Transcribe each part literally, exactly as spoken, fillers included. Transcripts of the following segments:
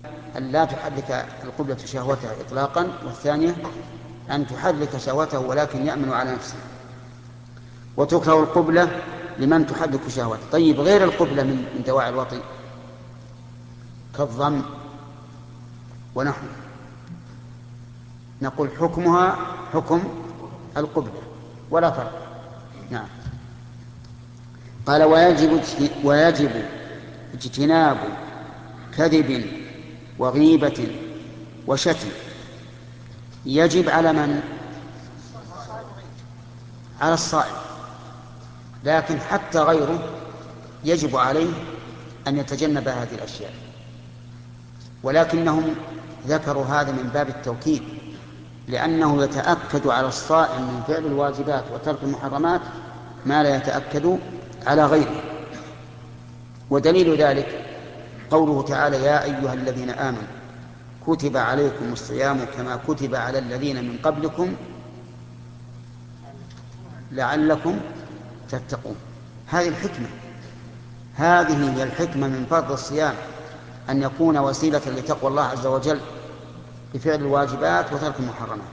أن لا تحرك القبلة شهوته إطلاقا، والثانية أن تحرك شهوته ولكن يأمن على نفسه. وتكره القبلة لمن تحرك شهوته. طيب غير القبلة من دواعي الوطي كالضم ونحو، نقول حكمها حكم القبلة ولا فرق. نعم. قال ويجب ويجب اجتناب كذب وغيبة وشتم. يجب على من؟ على الصائم، لكن حتى غيره يجب عليه أن يتجنب هذه الأشياء، ولكنهم ذكروا هذا من باب التوكيد، لأنه يتأكد على الصائم من فعل الواجبات وترك المحرمات ما لا يتأكد على غيره. ودليل ذلك قوله تعالى يا أيها الذين آمنوا كتب عليكم الصيام كما كتب على الذين من قبلكم لعلكم تتقون. هذه الحكمة، هذه هي الحكمة من فرض الصيام، أن يكون وسيلة لتقوى الله عز وجل بفعل الواجبات وترك المحرمات.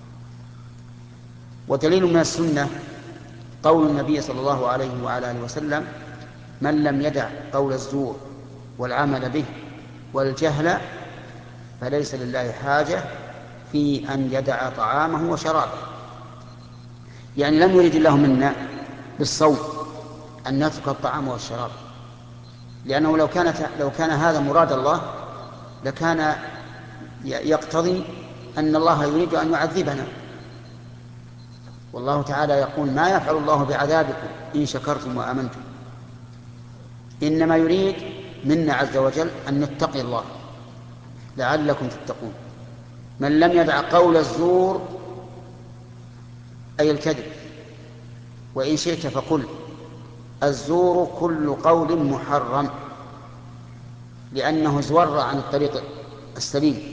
ودليل من السنة قول النبي صلى الله عليه وعلى آله وسلم من لم يدع قول الزور والعمل به والجهل فليس لله حاجة في أن يدع طعامه وشرابه. يعني لم يرد الله منا بالصوم أن نترك الطعام والشراب، لأنه لو كانت لو كان هذا مراد الله لكان يقتضي أن الله يريد أن يعذبنا، والله تعالى يقول ما يفعل الله بعذابكم إن شكرتم وآمنتم. إنما يريد منا عز وجل أن نتقي الله لعلكم تتقون. من لم يدع قول الزور أي الكذب، وإن شئت فقل الزور كل قول محرم، لأنه زور عن الطريق السليم.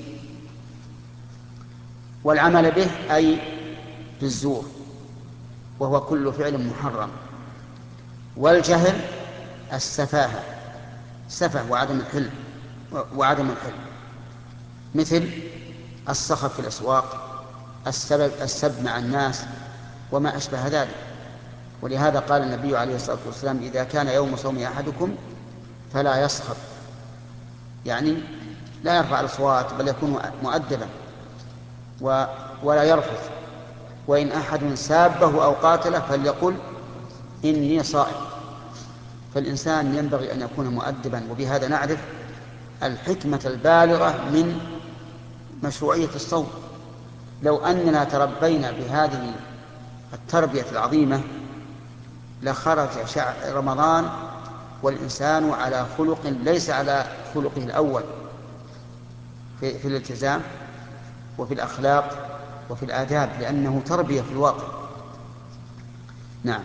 والعمل به أي بالزور وهو كل فعل محرم. والجهل السفاهة، سفه وعدم الحلم وعدم الحلم، مثل الصخب في الأسواق، السبب السب مع الناس وما أشبه ذلك. ولهذا قال النبي عليه الصلاة والسلام إذا كان يوم صوم أحدكم فلا يصخب، يعني لا يرفع الأصوات بل يكون مؤدبا ولا يرفث. وإن أحد سابه أو قاتله فليقل إني صائم. فالإنسان ينبغي أن يكون مؤدبا. وبهذا نعرف الحكمة البالغة من مشروعية الصوم. لو أننا تربينا بهذه التربية العظيمة لخرج رمضان والإنسان على خلق ليس على خلقه الأول في, في الالتزام وفي الأخلاق وفي الآداب، لأنه تربية في الواقع. نعم.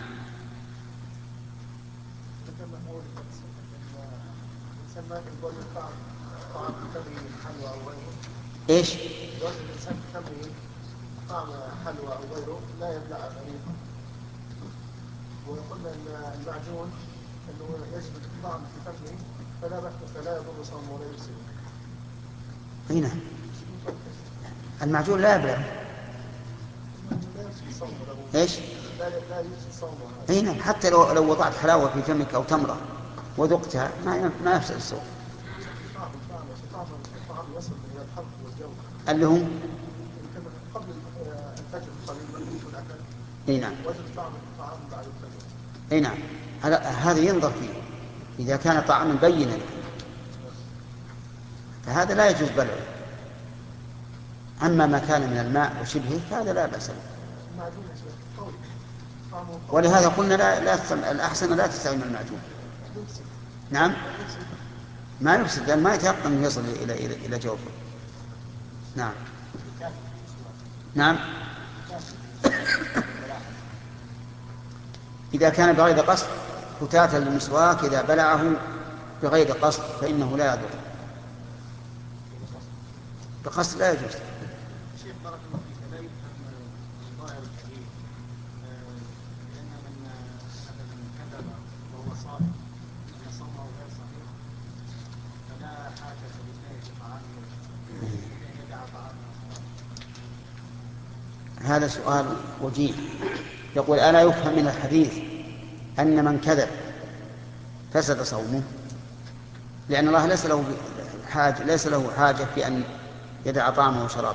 ايش؟ الانسان تمرين طعم حلوى او غيره لا يبلع غريبا، وقلنا ان المعجون انه يجب الطعم في فمه فلا بأس فلا يضر صومه ولا يفسد. اي نعم، المعجون لا يبلع. ايش؟ لا لا يفسد صومه. اي نعم، حتى لو لو وضعت حلاوه في فمك او تمره وذقتها ما ما يفسد الصوم. اللي هو قبل الفجر قليلا يكون أكل. اي نعم. وجد طعم الطعام بعد الفجر. اي نعم، هذا ينظر فيه اذا كان طعاما بينا فهذا لا يجوز بلعه. اما ما كان من الماء وشبهه فهذا لا باس به. ولهذا قلنا لا, لا الأحسن لا تستعمل المعجون. نعم، ما يفسد لأن ما يتيقن أن يصل إلى إلى إلى جوفه. نعم. نعم. إذا كان بغير قصد فتاة للمسواك إذا بلعه بغير قصد فإنه لا يضر. بقصد لا يجوز. هذا سؤال وجيه. يقول: ألا يفهم من الحديث أن من كذب فسد صومه؟ لأن الله ليس له حاجة ليس له حاجة في أن يدع طعامه وشرابه.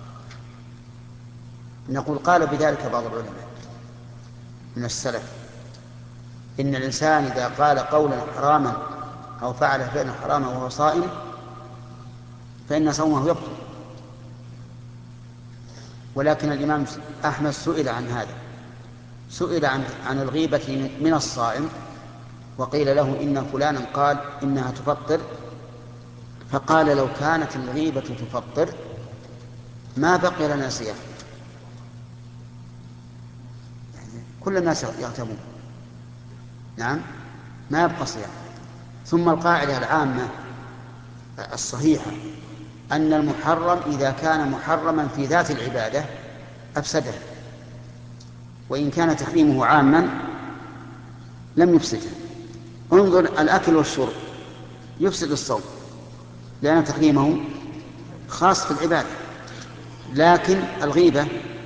نقول: قال بذلك بعض العلماء من السلف: إن الإنسان إذا قال قولا حراما أو فعل فعلا حراما وهو صائم فإن صومه يبطل. ولكن الإمام أحمد سئل عن هذا، سئل عن, عن الغيبة من الصائم، وقيل له إن فلانا قال إنها تفطر، فقال: لو كانت الغيبة تفطر ما بقي لنا صيام. يعني كل الناس يغتابون، نعم، ما يبقى صيام. ثم القاعدة العامة الصحيحة أن المحرم إذا كان محرما في ذات العبادة أفسده، وإن كان تحريمه عاما لم يفسده. انظر الأكل والشرب يفسد الصوم لأن تحريمه خاص في العبادة، لكن الغيبة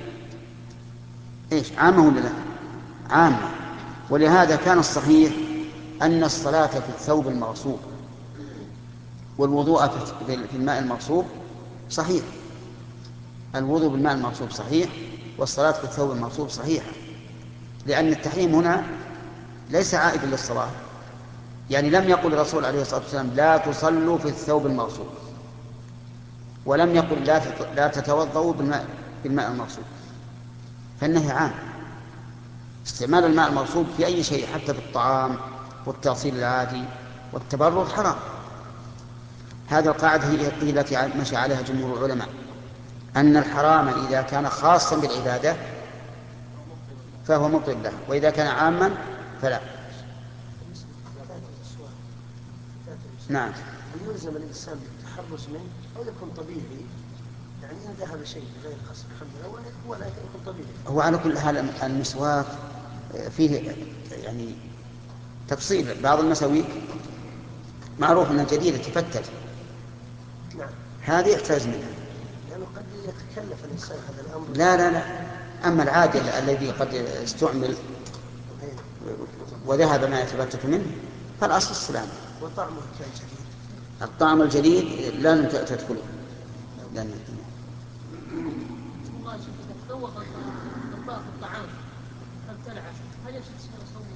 إيش؟ عامة ولا لا؟ عامة. ولهذا كان الصحيح أن الصلاة في الثوب المغصوب والوضوء في الماء المغصوب صحيح. الوضوء بالماء المغصوب صحيح، والصلاة في الثوب المغصوب صحيحة، لأن التحريم هنا ليس عائدا للصلاة. يعني لم يقل الرسول عليه الصلاة والسلام: لا تصلوا في الثوب المغصوب، ولم يقل: لا تتوضؤوا بالماء, بالماء المغصوب. فالنهي عام. استعمال الماء المغصوب في أي شيء حتى في الطعام والتغسيل العادي والتبرد حرام. هذه القاعدة هي التي مشى عليها جمهور العلماء، أن الحرام إذا كان خاصا بالعبادة فهو مبطل له، وإذا كان عاما فلا. نعم. هل يلزم الإنسان بالتحرز منه أو يكون طبيعي؟ يعني إن ذهب شيء غير خاص بالحمد هو لا يكون طبيعي. هو على كل حال المسواك فيه يعني تفصيل. بعض المساويك معروف أنها جديدة تفتت، نعم، هذه يحتاج منها. لأنه قد يتكلف الإنسان هذا الأمر. لا لا لا أما العادي الذي قد استعمل وذهب ما يتفتت منه فالأصل السلام. وطعمه كان جديد. الطعم الجديد لن تدخله. لن والله شوف إذا تذوق الطباخ الطعام فابتلعه هل يفسد صومه؟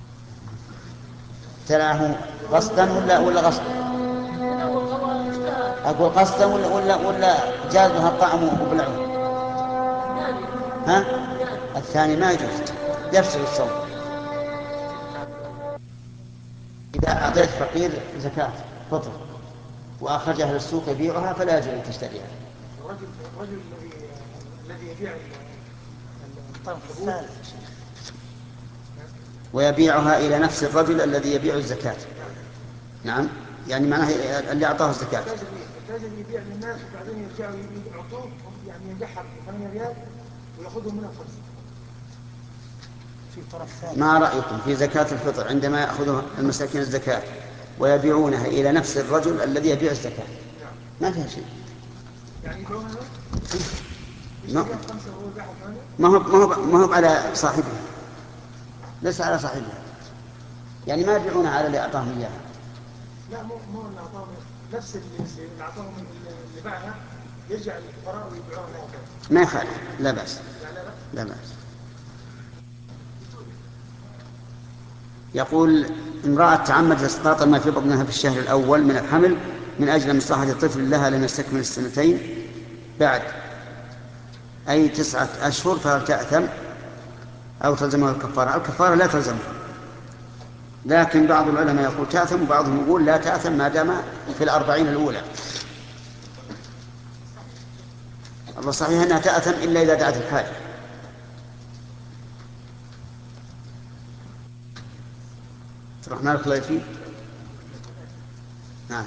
ابتلعه قصدا ولا ولا غصبا؟ أقول قصدا ولا ولا ولا جازها الطعم وبلعه؟ ها؟ الثاني ما يجوز، يفسد الصوم. إذا أعطيت فقير زكاة فطر وأخرجها للسوق يبيعها فلا يجوز أن تشتريها. الرجل الرجل الذي الذي يبيع الطرف الثالث ويبيعها إلى نفس الرجل الذي يبيع الزكاة. نعم، يعني معناه اللي أعطاه الزكاة. الرجل يبيع للناس وبعدين يرجعوا يعطوه، يعني ينجحر ثمانية ريال ويأخذهم منها خمسة. في طرف ثالث. ما رأيكم في زكاة الفطر عندما يأخذها المساكين الزكاة ويبيعونها إلى نفس الرجل الذي يبيع الزكاة؟ ما فيها شيء. يعني يبيعونها ما ما هو ما هو ما هو على صاحبها، ليس على صاحبها. يعني ما يبيعونها على اللي أعطاهم إياها. لا، مو مو اللي أعطاهم، نفس اللي أعطاهم اللي باعها يرجع للفقراء ويبيعونها. ما يخالف، لا بأس. لا بأس. يقول: امرأة تعمد إسقاط ما في بطنها في الشهر الأول من الحمل من أجل مصلحة الطفل لها لم يستكمل السنتين بعد أي تسعة أشهر، فهل تأثم أو تلزمها الكفارة؟ الكفارة لا تلزمها، لكن بعض العلماء يقول تأثم وبعضهم يقول لا تأثم ما دام في الأربعين الأولى. الله صحيح أنها تأثم إلا إذا دعت الحاجة. الرحمن الله فيه. نعم.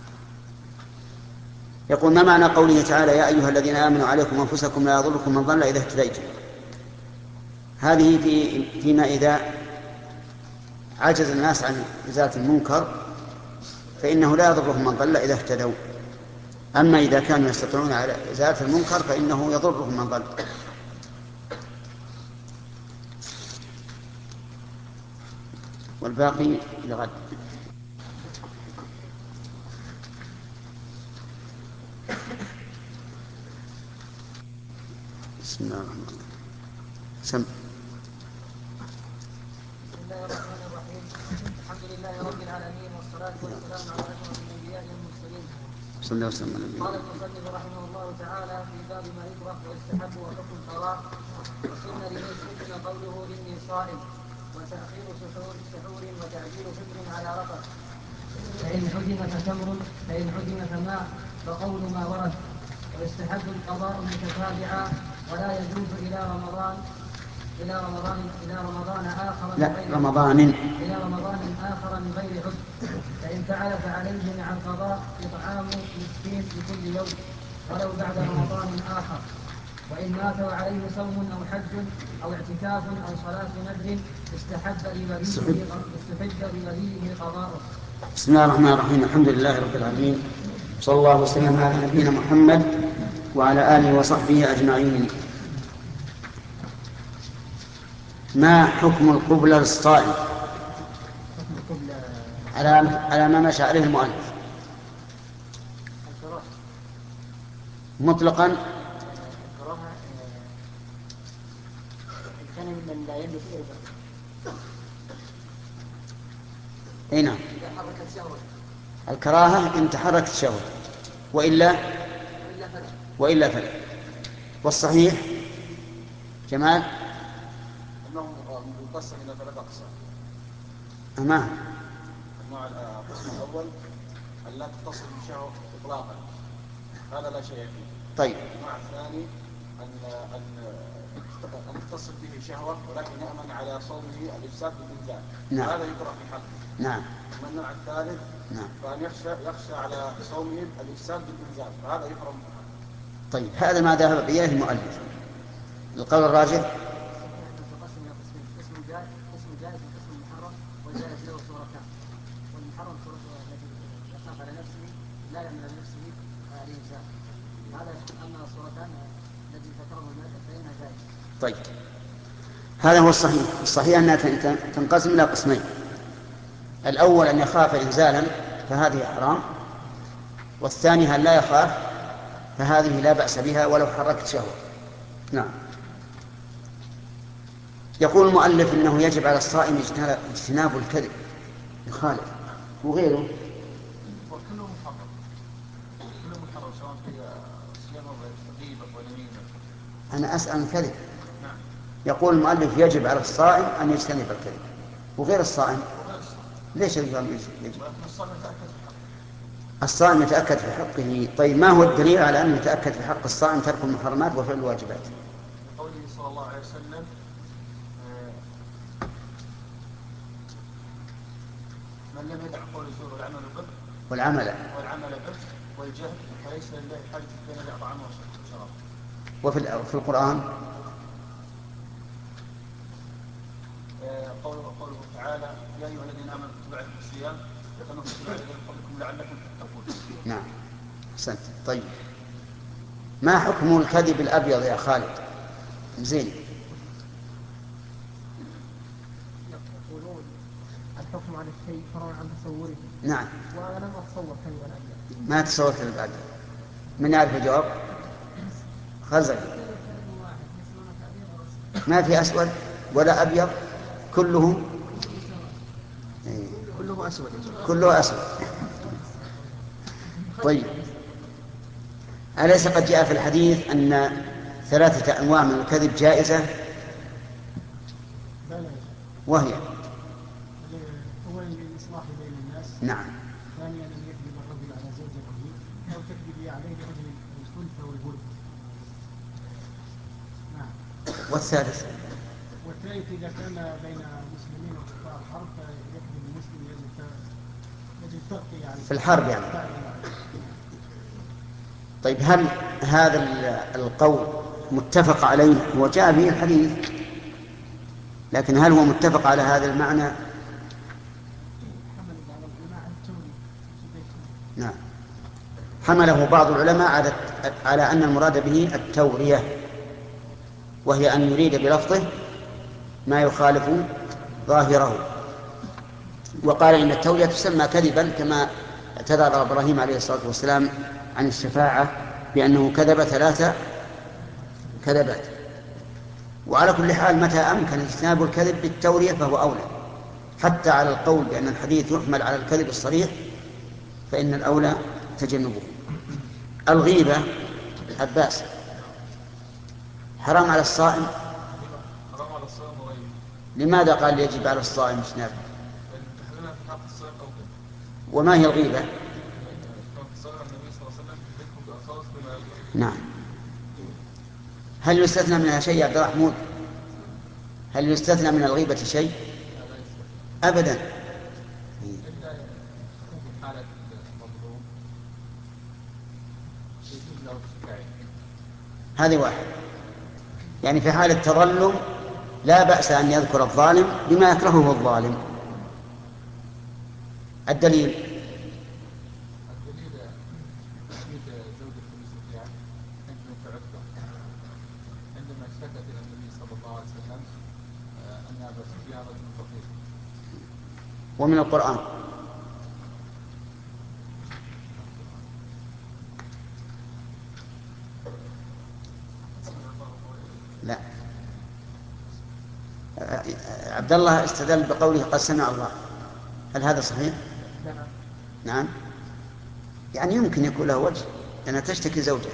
يقول: ما معنى قوله تعالى: يا أيها الذين آمنوا عليكم أنفسكم لا يضركم من ضل إذا اهتديتم؟ هذه في فيما إذا عجز الناس عن إزالة المنكر فإنه لا يضرهم من ضل إذا اهتدوا. أما إذا كانوا يستطيعون على إزالة المنكر فإنه يضرهم من ضل. والباقي لغد. بسم الله الرحمن الرحيم. سم. بسم الله الرحمن الرحيم. الحمد لله رب العالمين والصلاة والسلام على أشرف الأنبياء والمرسلين. صلى الله وسلم على نبينا. قال المصنف رحمه الله تعالى في باب ما يكره ويستحب وحكم القضاء. وسن لمن سن قوله إني صائم، وتأخير سحور سحور وتعجيل فطر على رفث. فإن حجم فتمر، فإن حجم فماء، فقول ما ورد. ويستحب القضاء متتابعا، ولا يجوز إلى رمضان إلى رمضان إلى رمضان آخر لا غير رمضان إلى رمضان آخر من غير عذر. فإن فعل فعليه مع القضاء إطعام مسكين لكل يوم ولو بعد رمضان آخر. وإن مات وعليه صوم أو حج أو اعتكاف أو صلاة نذر استحب لوليه استحب لوليه قضاؤه. بسم الله الرحمن الرحيم. الحمد لله رب العالمين، صلى الله وسلم على نبينا محمد وعلى آله وصحبه أجمعين. ما حكم القبلة للصائم على على ما مشى عليه المؤلف مطلقا؟ كان ممن لا يملك اي نعم، الكراهة إن تحركت الشهوة، وإلا وإلا فلا. والصحيح جمال أنه يقسم إلى ثلاثة أقسام. أمام النوع القسم الأول أن لا تتصل بشهوة إطلاقا، هذا لا شيء فيه. طيب. النوع الثاني أن أن أن تتصل به شهوة ولكن يأمن على صومه الإفساد بالإنزال، نعم. هذا يكره في حقه. نعم. أما النوع الثالث نعم. فأن يخشى يخشى على صومه الإفساد بالإنزال، فهذا يحرم في حقه. طيب، هذا ما ذهب إليه المؤلف. القول الراجح قسم جائز وقسم محرم، والجائز له صورتان. والمحرم صورته التي يخاف على نفسه لا يعمل لنفسه الإنسان، هذا. أما الصورتان التي ذكرها المؤلف فإنها جائزة. طيب، هذا هو الصحيح. الصحيح أنها تنقسم إلى قسمين. الأول أن يخاف إنزالا فهذه حرام، والثاني أن لا يخاف فهذه لا بأس بها ولو حركت شهوة. نعم. يقول المؤلف إنه يجب على الصائم اجتناب الكذب يخالف وغيره. وكله محرم، كله محرم سواء في صيام أو غيبة ونميمة. أنا أسأل الكذب. يقول المؤلف يجب على الصائم أن يجتنب الكذب، وغير الصائم ليش يجب؟ الصائم يتأكد في حقه. طيب، ما هو الدليل على أن يتأكد في حق الصائم ترك المحرمات وفعل الواجبات؟ قوله صلى الله عليه وسلم من لم يدع قول الزور والعمل به والعمل والعمل به والجهل فليس لله حاجة بين الأطعام والشراب. وفي في القرآن قوله قوله تعالى يا أيها الذين آمنوا كتب عليكم الصيام كما كتب على الذين قبلكم لعلكم تتقون. نعم، أحسنت. طيب، ما حكم الكذب الأبيض يا خالد؟ زين. يقولون الحكم على الشيء فرع عن تصوره. نعم. وأنا لم أتصور كذبا أبيض. ما تصور كذب أبيض. من يعرف الجواب؟ خزل. ما في أسود ولا أبيض، كله كله أسود. كله أسود. طيب، أليس قد جاء في الحديث أن ثلاثة أنواع من الكذب جائزة؟ وهي هو الإصلاح بين الناس. نعم. ثانيا أن يكذب الرجل على زوجته أو تكذب عليه رجل الخلف والبرد. نعم. والثالث والثالث إذا كان بين مسلمين وكفار حرب فيكذب المسلم يجب يجب تغطي يعني في الحرب يعني. طيب، هل هذا القول متفق عليه؟ هو جاء به الحديث، لكن هل هو متفق على هذا المعنى؟ نعم، حمله بعض العلماء على على أن المراد به التورية، وهي أن يريد بلفظه ما يخالف ظاهره. وقال إن التولية تسمى كذبا كما اعتذر إبراهيم عليه الصلاة والسلام عن الشفاعة بأنه كذب ثلاث كذبات. وعلى كل حال متى أمكن اجتناب الكذب بالتولية فهو أولى، حتى على القول بأن الحديث يحمل على الكذب الصريح فإن الأولى تجنبه. الغيبة عباس حرام على الصائم. حرام على الصائم وغيره. لماذا قال يجب على الصائم اجتنابه؟ لأن تحريمها في حق الصائم أو كذب. وما هي الغيبة؟ نعم. هل يستثنى منها شيء يا عبد الرحمن؟ هل يستثنى من الغيبة شيء؟ أبدا. هذه واحد، يعني في حال التظلم لا بأس أن يذكر الظالم بما يكرهه الظالم. الدليل عندما اشتكت الى النبي صلى الله عليه وسلم ان ابا سفيان رجل فقير. ومن القرآن لا. عبد الله استدل بقوله قد سمع الله، هل هذا صحيح؟ نعم. يعني يمكن يكون له وجه لأنها تشتكي زوجها.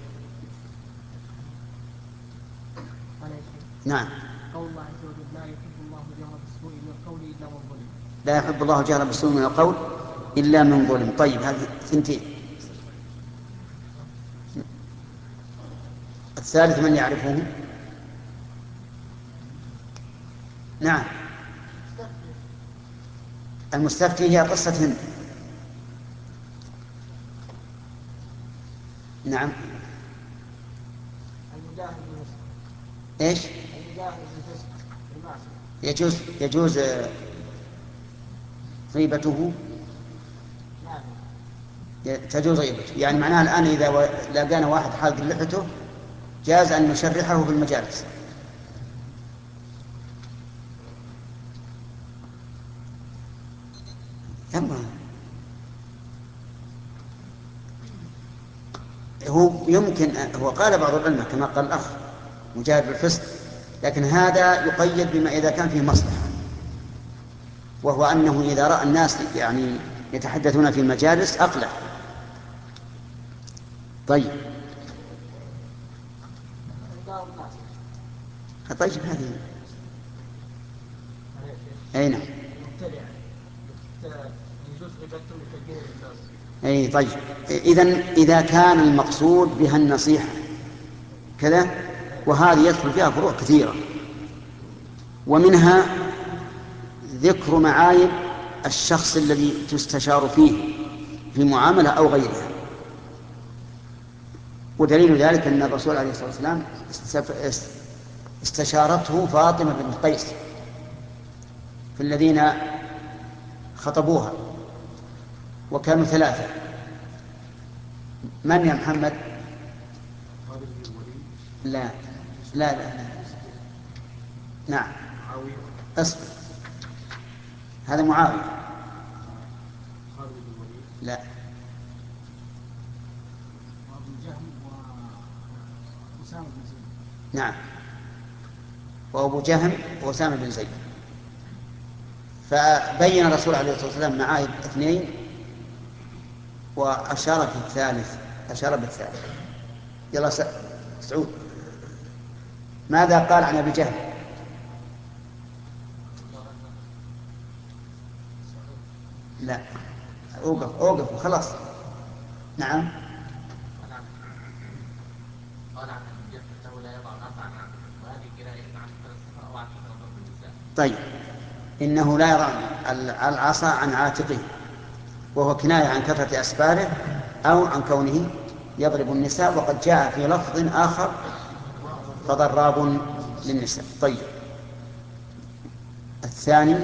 نعم. قول الله عز وجل لا يحب الله الجهر بالسوء من القول إلا من ظلم. لا يحب الله الجهر بالسوء من القول إلا من ظلم. طيب هذه ثنتين. الثالث من يعرفه؟ نعم. المستفتي هي قصة هند. نعم. المجاهد بالفسق. ايش؟ المجاهد بالفسق بالمعصية. يجوز يجوز غيبته. نعم. تجوز غيبته، يعني معناها الآن إذا لقانا واحد حاضر لحيته جاز أن نشرحه في المجالس. هو يمكن هو قال بعض العلماء كما قال الأخ مجاهد بالفسق، لكن هذا يقيد بما إذا كان فيه مصلحة، وهو أنه إذا رأى الناس يعني يتحدثون في المجالس أقلع. طيب طيب هذه أي نعم. أي طيب. إذن إذا كان المقصود بها النصيحة كذا، وهذه يدخل فيها فروع كثيرة، ومنها ذكر معايب الشخص الذي تستشار فيه في معاملة أو غيرها. ودليل ذلك أن الرسول عليه الصلاة والسلام استشارته فاطمة بنت قيس في الذين خطبوها، وكانوا ثلاثة. من يا محمد؟ لا لا لا, لا. نعم اصبر، هذا معاوية. لا نعم، وأبو جهم وأسامة بن زيد. فبين الرسول عليه الصلاة والسلام معايب اثنين وأشار في الثالث، أشار بالثالث. يلا سعود، ماذا قال عن أبي جهل؟ لا أوقف أوقف وخلاص. نعم. طيب إنه لا يضع العصا عن عاتقه، وهو كناية عن كثرة أسفاره أو عن كونه يضرب النساء، وقد جاء في لفظ آخر فضراب للنساء. طيب الثاني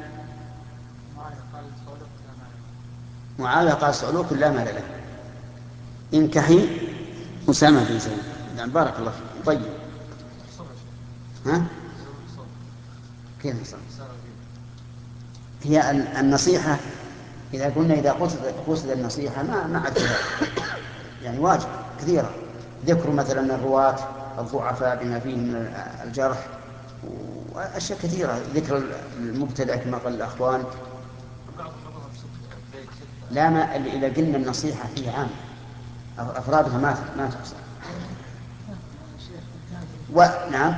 معاوية قال صعلوك لا مال له، انكحي أسامة بن زيد. يعني بارك الله فيك. طيب ها كيف صار؟ هي النصيحة إذا قلنا إذا قصد, قصد النصيحة ما ما عاد فيها يعني واجب كثيرة، ذكر مثلا الرواة الضعفاء بما فيه من الجرح وأشياء كثيرة، ذكر المبتدع كما قال الأخوان. لا ما إذا قلنا النصيحة فيه عام أفرادها ما ما تحصل. ونعم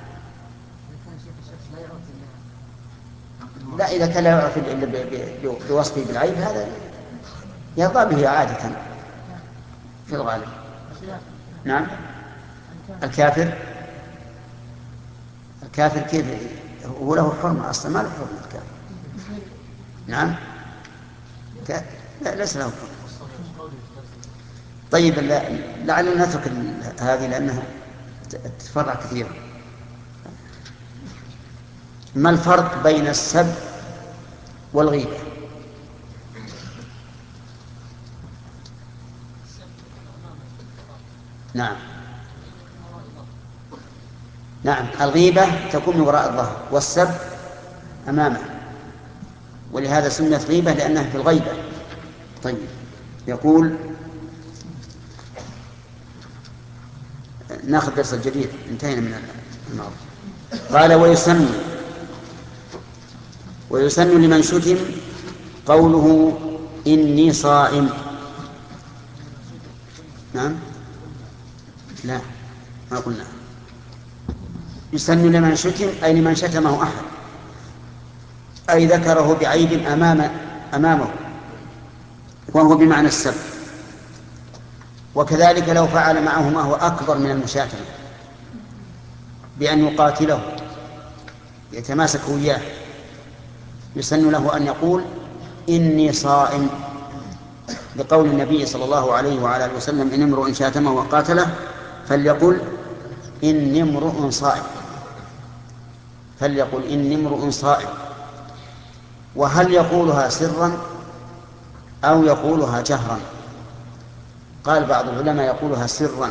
لا إذا كان لا يعرف إلا بوصفه بالعيب هذا يرضى به عادة في الغالب. نعم الكافر الكافر كيف هو له حرمة أصلا؟ ما له حرمة الكافر. نعم لا ليس له حرمة. طيب لعلنا نترك هذه لأنها تتفرع كثيرا. ما الفرق بين السب والغيبة؟ نعم نعم الغيبة تكون من وراء الظهر والسب أمامه، ولهذا سميت غيبة لأنها في الغيبة. طيب يقول ناخذ درس الجديد، انتهينا من الماضي. قال ويسن ويسن لمن شتم قوله إني صائم. نعم لا ما قلنا. يسن لمن شتم أي لمن شتمه أحد، أي ذكره بعيب أمام أمامه، وهو بمعنى السب. وكذلك لو فعل معه ما هو أكبر من المشاتمة بأن يقاتله يتماسك وياه، يسن له أن يقول إني صائم، بقول النبي صلى الله عليه وعلى آله وسلم إن امرؤ شاتمه وقاتله فليقل إني امرؤ صائم، فليقل إني امرؤ صائم. وهل يقولها سرا أو يقولها جهرا؟ قال بعض العلماء يقولها سرا،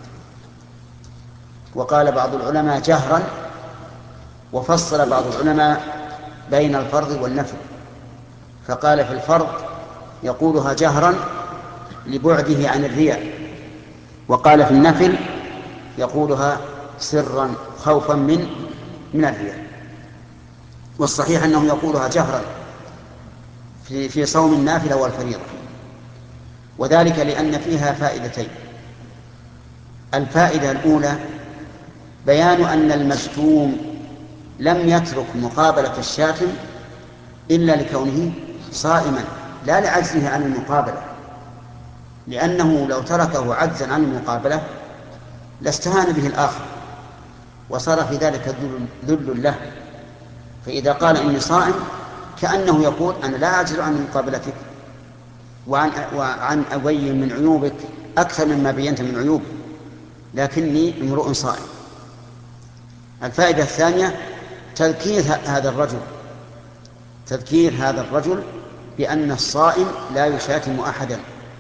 وقال بعض العلماء جهرا، وفصل بعض العلماء بين الفرض والنفل، فقال في الفرض يقولها جهرا لبعده عن الرياء، وقال في النفل يقولها سرا خوفا من من الرياء. والصحيح أنه يقولها جهرا في في صوم النافلة والفريضة، وذلك لأن فيها فائدتين. الفائدة الأولى بيان أن المشتوم لم يترك مقابلة الشاتم إلا لكونه صائما لا لعجزه عن المقابلة، لأنه لو تركه عجزا عن المقابلة لاستهان به الآخر وصار في ذلك ذل له. فإذا قال إني صائم كأنه يقول أنا لا أعجز عن مقابلتك وعن, وعن أبين من عيوبك أكثر مما بينت من عيوب، لكني امرؤ صائم. الفائدة الثانية تذكير هذا الرجل تذكير هذا الرجل بأن الصائم لا يشاتم أحدا،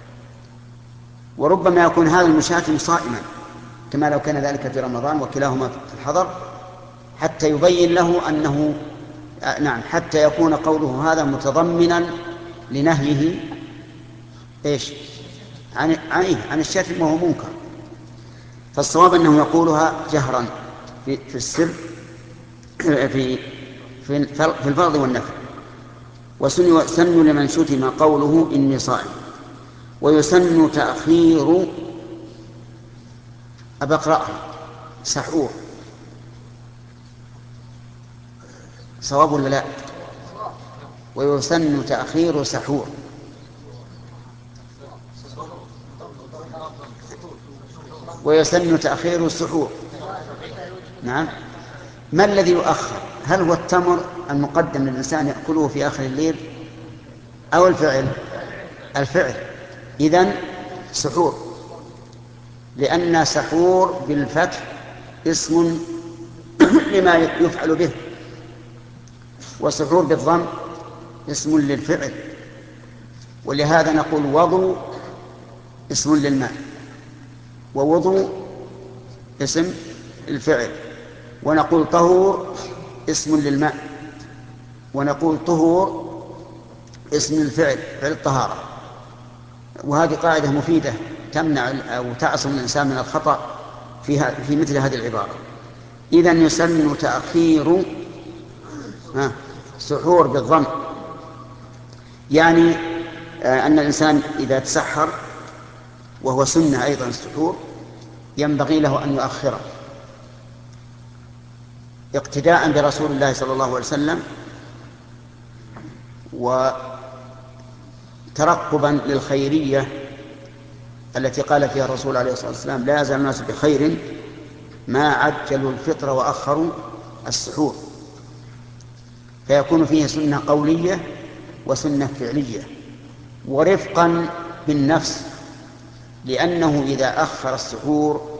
وربما يكون هذا المشاتم صائما كما لو كان ذلك في رمضان وكلاهما في الحضر، حتى يبين له أنه نعم حتى يكون قوله هذا متضمنا لنهيه إيش عن عن, عن الشتم وهو منكر. فالصواب أنه يقولها جهرا في, في السر في في في الفرض والنفل. وسن لمن شتم قوله إني صائم. ويسن تأخير أبقرأ سحور، صواب ولا لا؟ ويسن تأخير سحور. ويسن تأخير السحور. نعم. ما الذي يؤخر؟ هل هو التمر المقدم للإنسان يأكله في آخر الليل أو الفعل؟ الفعل. إذن سحور، لأن سحور بالفتح اسم لما يفعل به، وسحور بالضم اسم للفعل، ولهذا نقول وضوء اسم للماء ووضوء اسم الفعل، ونقول طهور اسم للماء ونقول طهور اسم الفعل، فعل الطهارة، وهذه قاعدة مفيدة تمنع أو تعصم الإنسان من الخطأ في, في مثل هذه العبارة. إذن يسن تأخير سحور بالظن، يعني أن الإنسان إذا تسحر وهو سنة أيضا السحور ينبغي له أن يؤخره اقتداء برسول الله صلى الله عليه وسلم وترقبا للخيرية التي قال فيها الرسول عليه الصلاة والسلام: لا يزال الناس بخير ما عجلوا الفطر وأخروا السحور. فيكون فيه سنة قولية وسنة فعلية، ورفقا بالنفس، لأنه إذا أخر السحور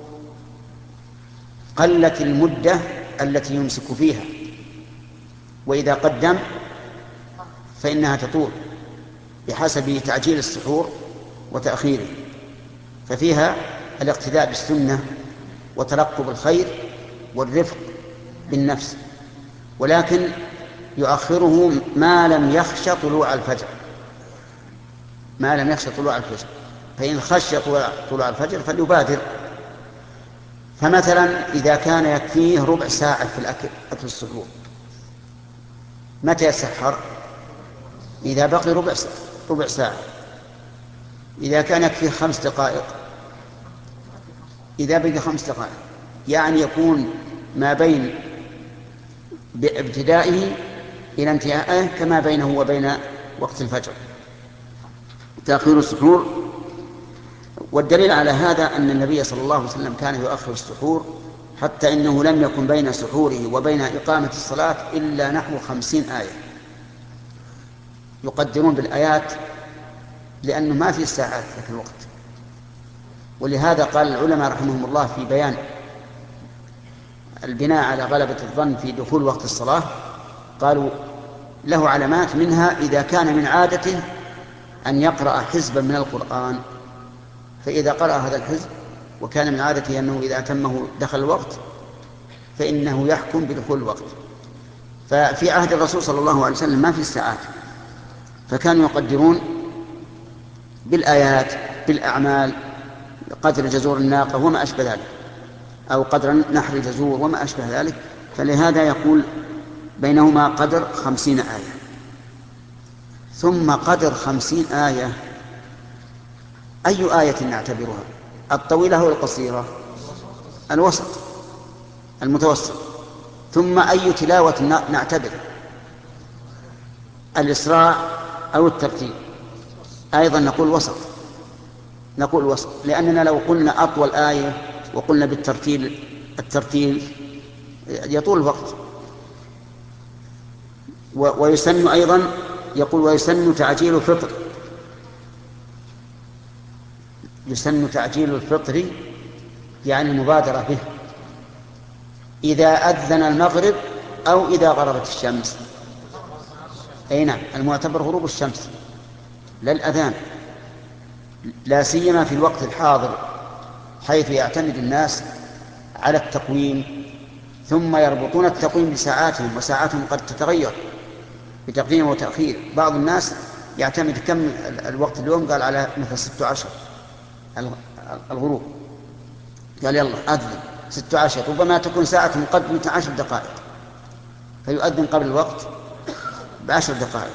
قلت المدة التي يمسك فيها، وإذا قدم فإنها تطول بحسب تعجيل السحور وتأخيره. ففيها الاقتداء بالسنة وترقب الخير والرفق بالنفس، ولكن يؤخره ما لم يخش طلوع الفجر، ما لم يخش طلوع الفجر. فإن خشي طلوع الفجر فليبادر. فمثلا إذا كان يكفيه ربع ساعة في الأكل أكل السحور، متى يتسحر؟ إذا بقي ربع ساعة, ربع ساعة. إذا كان يكفيه خمس دقائق، إذا بقي خمس دقائق، يعني يكون ما بين ابتدائه إلى انتهائه كما بينه وبين وقت الفجر، تأخير السحور. والدليل على هذا أن النبي صلى الله عليه وسلم كان يؤخر السحور، حتى إنه لم يكن بين سحوره وبين إقامة الصلاة إلا نحو خمسين آية. يقدرون بالآيات لأنه ما في ساعات ذاك الوقت. ولهذا قال العلماء رحمهم الله في بيان البناء على غلبة الظن في دخول وقت الصلاة، قالوا له علامات، منها إذا كان من عادته أن يقرأ حزبا من القرآن، فإذا قرأ هذا الحزب وكان من عادته أنه إذا أتمه دخل الوقت فإنه يحكم بدخول الوقت. ففي عهد الرسول صلى الله عليه وسلم ما في الساعات، فكانوا يقدرون بالآيات بالأعمال، قدر جزور الناقة وما أشبه ذلك، أو قدر نحر الجزور وما أشبه ذلك. فلهذا يقول بينهما قدر خمسين آية. ثم قدر خمسين آية، أي آية نعتبرها؟ الطويلة أو القصيرة؟ الوسط، المتوسط. ثم أي تلاوة نعتبر؟ الإسراع أو الترتيل؟ أيضا نقول وسط، نقول وسط، لأننا لو قلنا أطول آية وقلنا بالترتيل الترتيل يطول الوقت. ويسن أيضا، يقول ويسن تعجيل الفطر، يسن تعجيل الفطر يعني المبادرة به إذا أذن المغرب أو إذا غربت الشمس. أي نعم، المعتبر غروب الشمس لا الأذان، لا سيما في الوقت الحاضر حيث يعتمد الناس على التقويم، ثم يربطون التقويم بساعاتهم، وساعاتهم قد تتغير بتقديم وتأخير. بعض الناس يعتمد كم الوقت اليوم، قال على مثل ست عشر الغروب، قال يلا أذن ست عشر، ربما تكون ساعة مقدمة عشر دقائق فيؤذن قبل الوقت بعشر دقائق.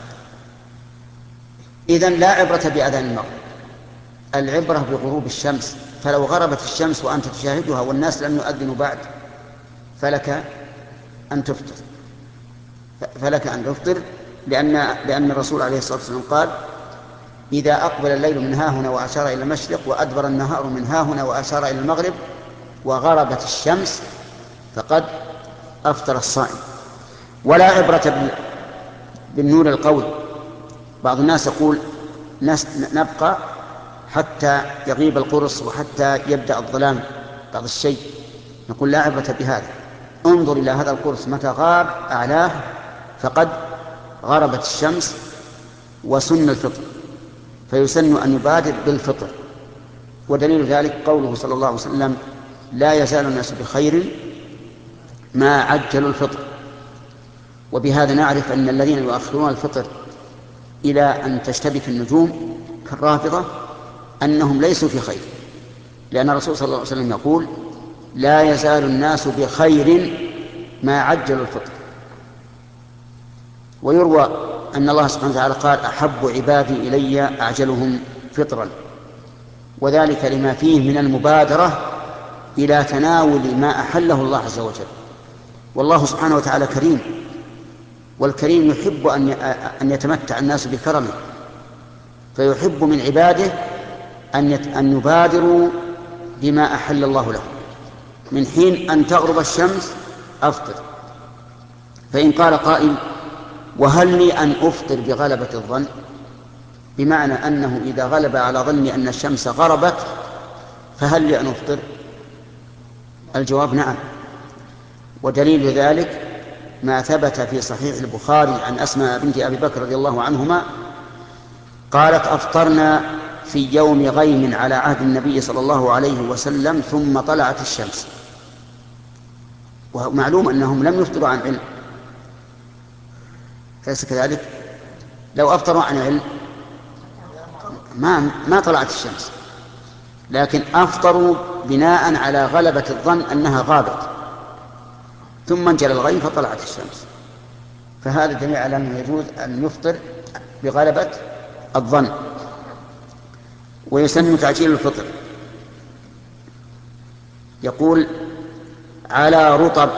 إذن لا عبرة بأذان المغرب، العبرة بغروب الشمس. فلو غربت الشمس وأنت تشاهدها والناس لم يؤذنوا بعد فلك أن تفطر، فلك أن تفطر لأن لأن الرسول عليه الصلاة والسلام قال: إذا أقبل الليل من ها هنا وأشار إلى المشرق، وأدبر النهار من ها هنا وأشار إلى المغرب، وغربت الشمس، فقد أفطر الصائم. ولا عبرة بالنور القوي. بعض الناس يقول نبقى حتى يغيب القرص وحتى يبدأ الظلام بعض الشيء، نقول لا عبرة بهذا. انظر إلى هذا القرص متى غاب أعلاه فقد غربت الشمس وسن الفطر، فيسن أن يبادر بالفطر. ودليل ذلك قوله صلى الله عليه وسلم: لا يزال الناس بخير ما عجلوا الفطر. وبهذا نعرف أن الذين يؤخرون الفطر إلى أن تشتبك النجوم كالرافضة أنهم ليسوا في خير، لأن الرسول صلى الله عليه وسلم يقول: لا يزال الناس بخير ما عجلوا الفطر. ويروى أن الله سبحانه وتعالى قال: أحب عبادي إلي أعجلهم فطرا، وذلك لما فيه من المبادرة إلى تناول ما أحله الله عز وجل. والله سبحانه وتعالى كريم، والكريم يحب أن يتمتع الناس بكرمه، فيحب من عباده أن يبادروا بما أحل الله لهم. من حين أن تغرب الشمس أفطر. فإن قال قائل: وهل لي أن أفطر بغلبة الظن؟ بمعنى أنه إذا غلب على ظني أن الشمس غربت فهل لي أن أفطر؟ الجواب: نعم. ودليل ذلك ما ثبت في صحيح البخاري عن أسماء بنت أبي بكر رضي الله عنهما قالت: أفطرنا في يوم غيم على عهد النبي صلى الله عليه وسلم ثم طلعت الشمس. ومعلوم أنهم لم يفطروا عن علم، فليس كذلك؟ لو أفطروا عن علم ما, ما طلعت الشمس، لكن أفطروا بناء على غلبة الظن أنها غابت، ثم انجلى الغيم فطلعت الشمس. فهذا دليل على أنه يجوز أن يفطر بغلبة الظن. ويسن تعجيل الفطر. يقول: على رطب.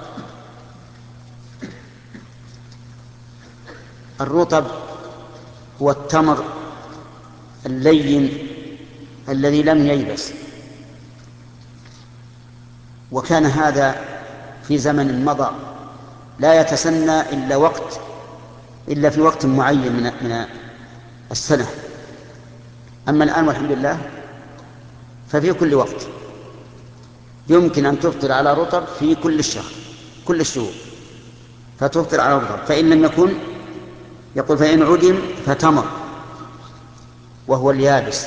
الرطب هو التمر اللين الذي لم ييبس، وكان هذا في زمن مضى لا يتسنى إلا وقت إلا في وقت معين من من السنة. أما الآن والحمد لله ففي كل وقت يمكن أن تفطر على رطب في كل الشهر كل الشهور، فتفطر على رطب. فإن لم يكن يقول فإن عدم فتمر، وهو اليابس،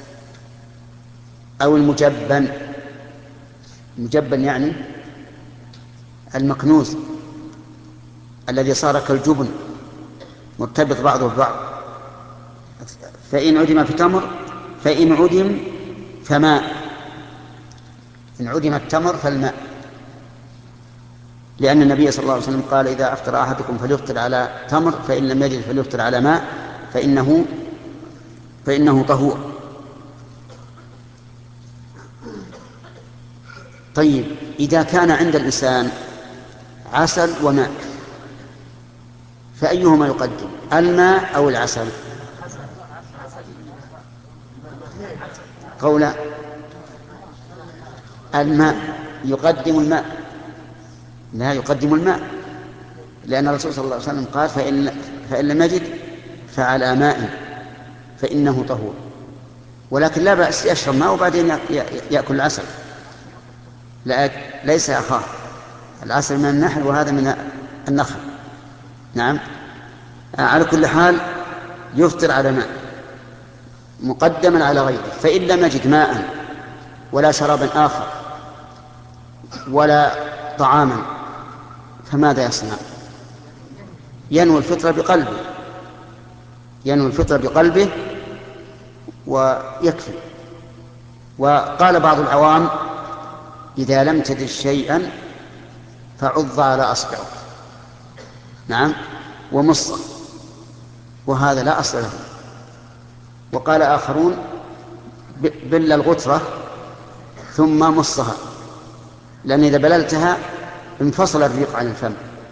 أو المجبن. المجبن يعني المكنوز الذي صار كالجبن مرتبط بعضه ببعض. فإن عدم فتمر، فإن عدم فماء. إن عدم التمر فالماء، لأن النبي صلى الله عليه وسلم قال: إذا أفطر أحدكم فليفطر على تمر، فإن لم يجد فليفطر على ماء فإنه فإنه طهور. طيب، إذا كان عند الإنسان عسل وماء فأيهما يقدم، الماء أو العسل؟ قولا الماء. يقدم الماء، لا يقدم الماء، لأن الرسول صلى الله عليه وسلم قال: فإن, فإن لم يجد فعلى ماء فإنه طهور. ولكن لا بأس يشرب ماء وبعدين يأكل العسل، لا ليس أخاه. العسل من النحل وهذا من النخل. نعم. على كل حال يفطر على ماء مقدما على غيره. فإن لم يجد ماء ولا شرابا آخر ولا طعاما فماذا يصنع؟ ينوي الفطر بقلبه، ينوي الفطر بقلبه ويكفي. وقال بعض العوام: إذا لم تجد شيئا فعض على أصبعه، نعم، ومصه، وهذا لا أصل له. وقال آخرون: بل الغترة ثم مصها، لأن إذا بللتها انفصل الريق عن الفم،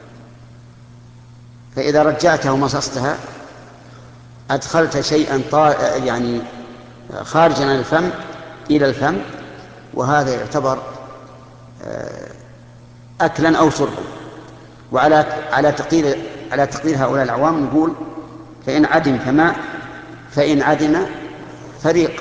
فإذا رجعتها ومصصتها أدخلت شيئا يعني خارجا عن الفم إلى الفم، وهذا يعتبر أكلا أو شربا. وعلى على تقدير على تقدير هؤلاء العوام نقول: فإن عدم فماء، فإن عدم فريق.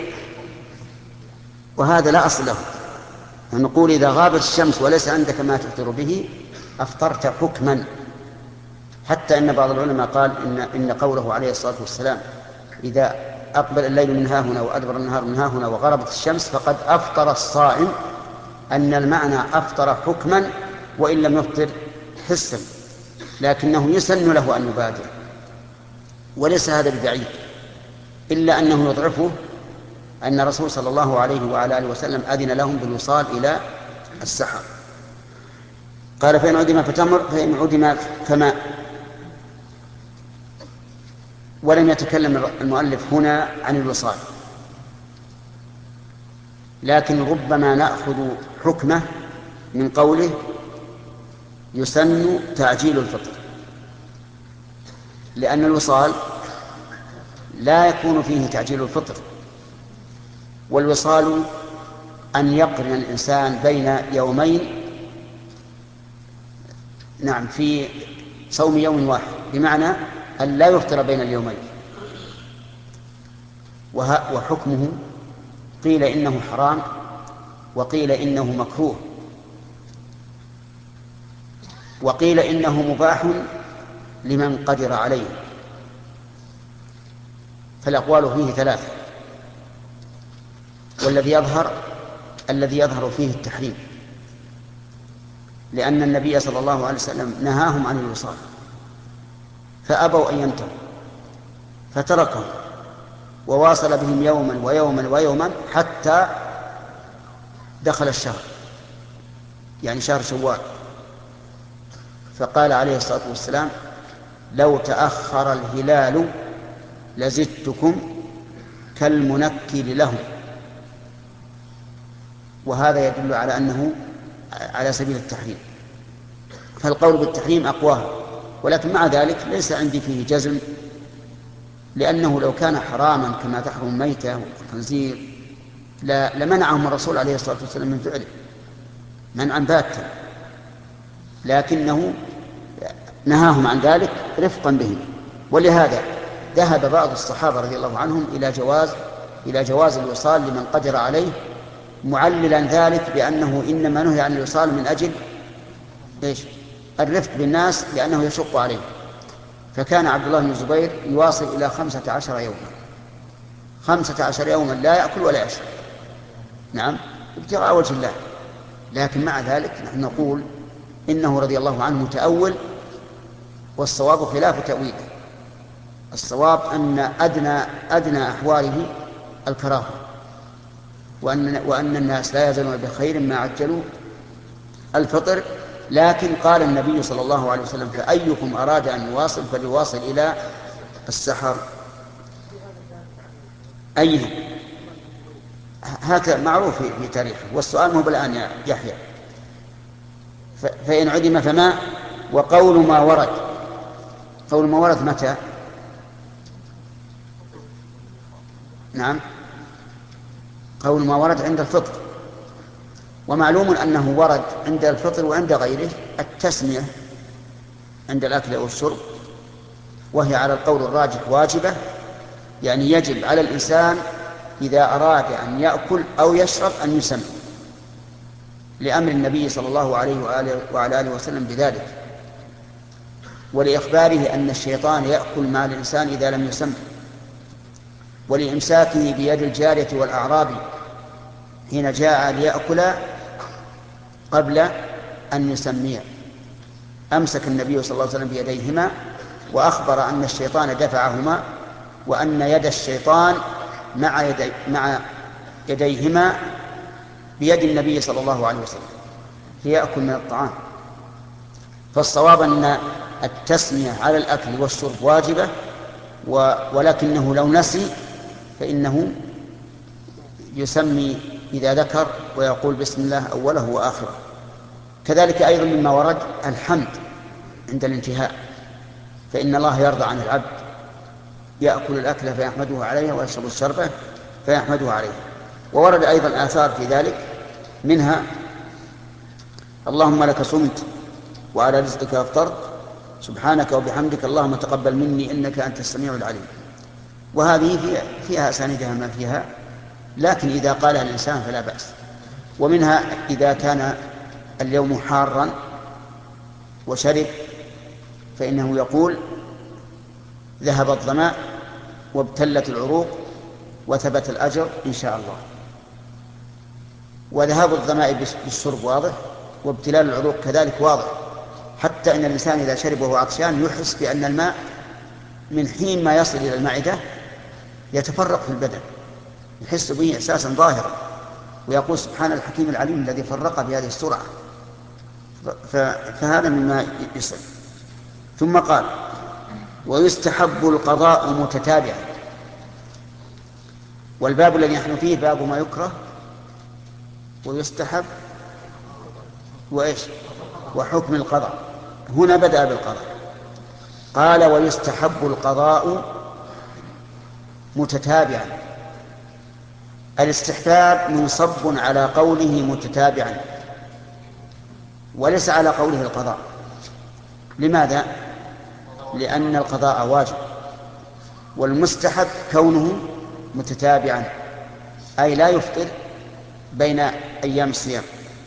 وهذا لا أصل له. نقول: إذا غابت الشمس وليس عندك ما تفطر به أفطرت حكما. حتى أن بعض العلماء قال إن, إن قوله عليه الصلاة والسلام: إذا أقبل الليل من ها هنا وأدبر النهار من ها هنا وغربت الشمس فقد أفطر الصائم، أن المعنى أفطر حكما وإن لم يفطر حسا. لكنه يسن له أن يبادر، وليس هذا ببعيد، إلا أنه يضعفه أن الرسول صلى الله عليه وعلى آله وسلم أذن لهم بالوصال إلى السحر. قال فإن عدم فتمر، فإن عدم فماء. ولم يتكلم المؤلف هنا عن الوصال، لكن ربما نأخذ حكمه من قوله يسن تعجيل الفطر، لأن الوصال لا يكون فيه تعجيل الفطر، والوصال أن يقرن الإنسان بين يومين، نعم، في صوم يوم واحد، بمعنى أن لا يفطر بين اليومين. وحكمه قيل إنه حرام وقيل إنه مكروه وقيل إنه مباح لمن قدر عليه، فالأقوال فيه ثلاثة، والذي يظهر الذي يظهر فيه التحريم، لأن النبي صلى الله عليه وسلم نهاهم عن الوصال فأبوا أن ينتهوا فتركهم، وواصل بهم يوما ويوما ويوما حتى دخل الشهر، يعني شهر شوال، فقال عليه الصلاة والسلام لو تأخر الهلال لزدتكم كالمنكل لهم. وهذا يدل على أنه على سبيل التحريم، فالقول بالتحريم أقواه، ولكن مع ذلك ليس عندي فيه جزم، لأنه لو كان حراما كما تحرم الميتة والخنزير لمنعهم الرسول عليه الصلاة والسلام من فعله منعا باتا، لكنه نهاهم عن ذلك رفقا بهم. ولهذا ذهب بعض الصحابة رضي الله عنهم إلى جواز إلى جواز الوصال لمن قدر عليه، معللا ذلك بأنه إنما نهي عن الوصال من أجل إيش؟ الرفق بالناس، لأنه يشق عليه. فكان عبد الله بن الزبير يواصل إلى خمسة عشر يوما، خمسة عشر يوما لا يأكل ولا يشرب، نعم، ابتغاء وجه الله. لكن مع ذلك نحن نقول إنه رضي الله عنه متأول، والصواب خلاف تأويله. الصواب أن أدنى أدنى أحواله الكراهة، وأن وأن الناس لا يزالون بخير ما عجلوا الفطر. لكن قال النبي صلى الله عليه وسلم فأيكم أراد أن يواصل فليواصل إلى السحر. أيهم؟ هكذا معروف في تاريخه، والسؤال مو بالآن يا يحيى. فإن عدم فما، وقول ما ورد، قول ما ورد متى؟ نعم، قول ما ورد عند الفطر، ومعلوم أنه ورد عند الفطر وعند غيره التسمية عند الأكل والشرب، وهي على القول الراجح واجبة، يعني يجب على الإنسان إذا أراد أن يأكل أو يشرب أن يسمي، لأمر النبي صلى الله عليه وآله وعلى آله وسلم بذلك، ولإخباره أن الشيطان يأكل مع الإنسان إذا لم يسمي، ولإمساكه بيد الجارية والأعرابي حين جاء ليأكل قبل أن يسميه، أمسك النبي صلى الله عليه وسلم بيديهما وأخبر أن الشيطان دفعهما، وأن يد الشيطان مع, يدي مع يديهما بيد النبي صلى الله عليه وسلم ليأكل من الطعام. فالصواب أن التسمية على الأكل والشرب واجبة، ولكنه لو نسي فإنه يسمي إذا ذكر ويقول بسم الله أوله وآخره. كذلك أيضا مما ورد الحمد عند الانتهاء، فإن الله يرضى عن العبد يأكل الأكل فيحمده عليه ويشرب الشربة فيحمده عليه. وورد أيضا آثار في ذلك، منها اللهم لك صمت وعلى رزقك أفطرت سبحانك وبحمدك اللهم تقبل مني إنك أنت السميع العليم. وهذه فيها, فيها أسانيدها ما فيها، لكن إذا قالها الإنسان فلا بأس. ومنها إذا كان اليوم حارا وشرب فإنه يقول ذهب الظماء وابتلت العروق وثبت الأجر إن شاء الله. وذهاب الظماء بالشرب واضح، وابتلال العروق كذلك واضح، حتى إن الإنسان إذا شرب وهو عطشان يحس بأن الماء من حين ما يصل إلى المعدة يتفرق في البدن، يحس به إحساسا ظاهرا، ويقول سبحان الحكيم العليم الذي فرق بهذه السرعة. فهذا مما يصل. ثم قال ويستحب القضاء متتابعا. والباب الذي نحن فيه باب ما يكره ويستحب وإيش وحكم القضاء. هنا بدأ بالقضاء، قال ويستحب القضاء متتابعا. الاستحباب منصب على قوله متتابعا وليس على قوله القضاء. لماذا؟ لأن القضاء واجب، والمستحب كونه متتابعا أي لا يفطر بين أيام الصيام.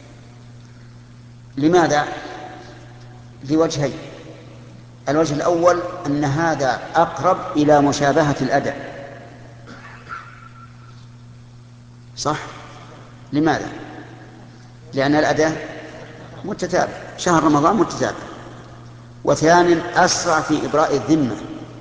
لماذا؟ لوجهين. الوجه الأول أن هذا أقرب إلى مشابهة الأداء. صح؟ لماذا؟ لأن الأداء متتابع، شهر رمضان متتابع. وثانيا أسرع في إبراء الذمة،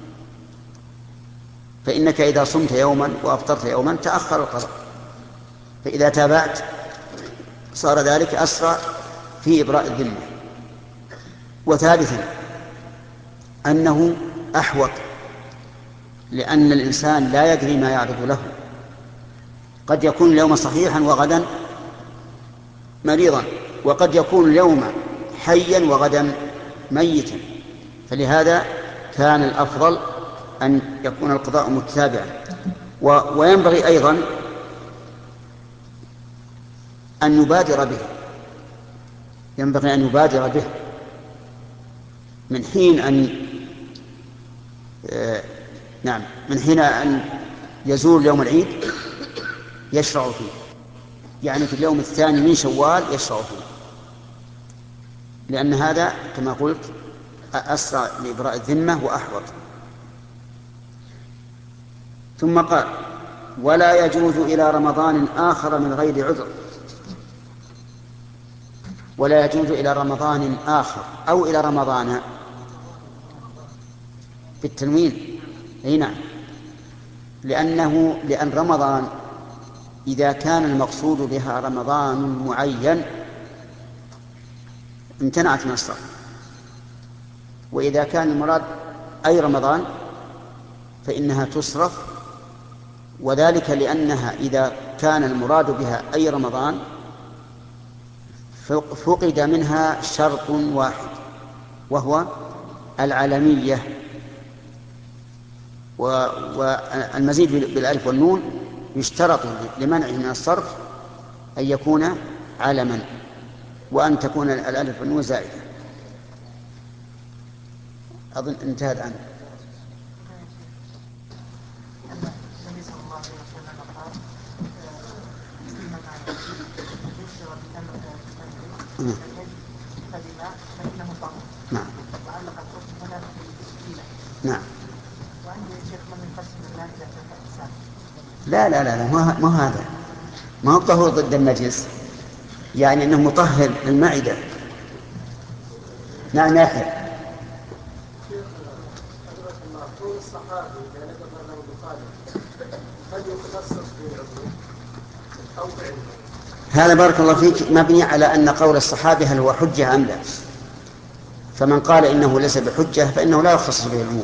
فإنك إذا صمت يوما وأفطرت يوما تأخر القضاء، فإذا تابعت صار ذلك أسرع في إبراء الذمة. وثالثا أنه أحوط، لأن الإنسان لا يدري ما يعرض له، قد يكون اليوم صحيحا وغدا مريضا، وقد يكون اليوم حيا وغدا ميتا. فلهذا كان الأفضل أن يكون القضاء متتابعا. وينبغي أيضا أن يبادر به، ينبغي أن يبادر به من حين أن آه نعم من حين أن يزول يوم العيد يشرع فيه، يعني في اليوم الثاني من شوال يشرع فيه، لأن هذا كما قلت أسرع لإبراء الذمة وأحوط. ثم قال ولا يجوز إلى رمضان آخر من غير عذر. ولا يجوز إلى رمضان آخر أو إلى رمضان بالتنوين. أي نعم، لأنه لأن رمضان إذا كان المقصود بها رمضان معين امتنعت من الصرف، وإذا كان المراد أي رمضان فإنها تصرف، وذلك لأنها إذا كان المراد بها أي رمضان فقد منها شرط واحد وهو العلمية، والمزيد بالألف والنون يشترط لمنعه من الصرف أن يكون علما، وأن تكون الألف والنون زائدة. أظن انتهى الآن. النبي صلى الله عليه وسلم قال فيما معنى يشترى بالأمر فبما فإنه طعام. نعم. وعلق الحكم هنا بالسكينة. نعم. وعندي شيخ من يقسم الماء إلى ثلاثة أقسام. لا لا لا لا ما ما هذا ما هو طهور ضد النجس، يعني أنه مطهر للمعدة. نعم يا أخي. هذا بارك الله فيك مبني على أن قول الصحابي هل هو حجة أم لا، فمن قال إنه ليس بحجة فإنه لا يخصص به العموم،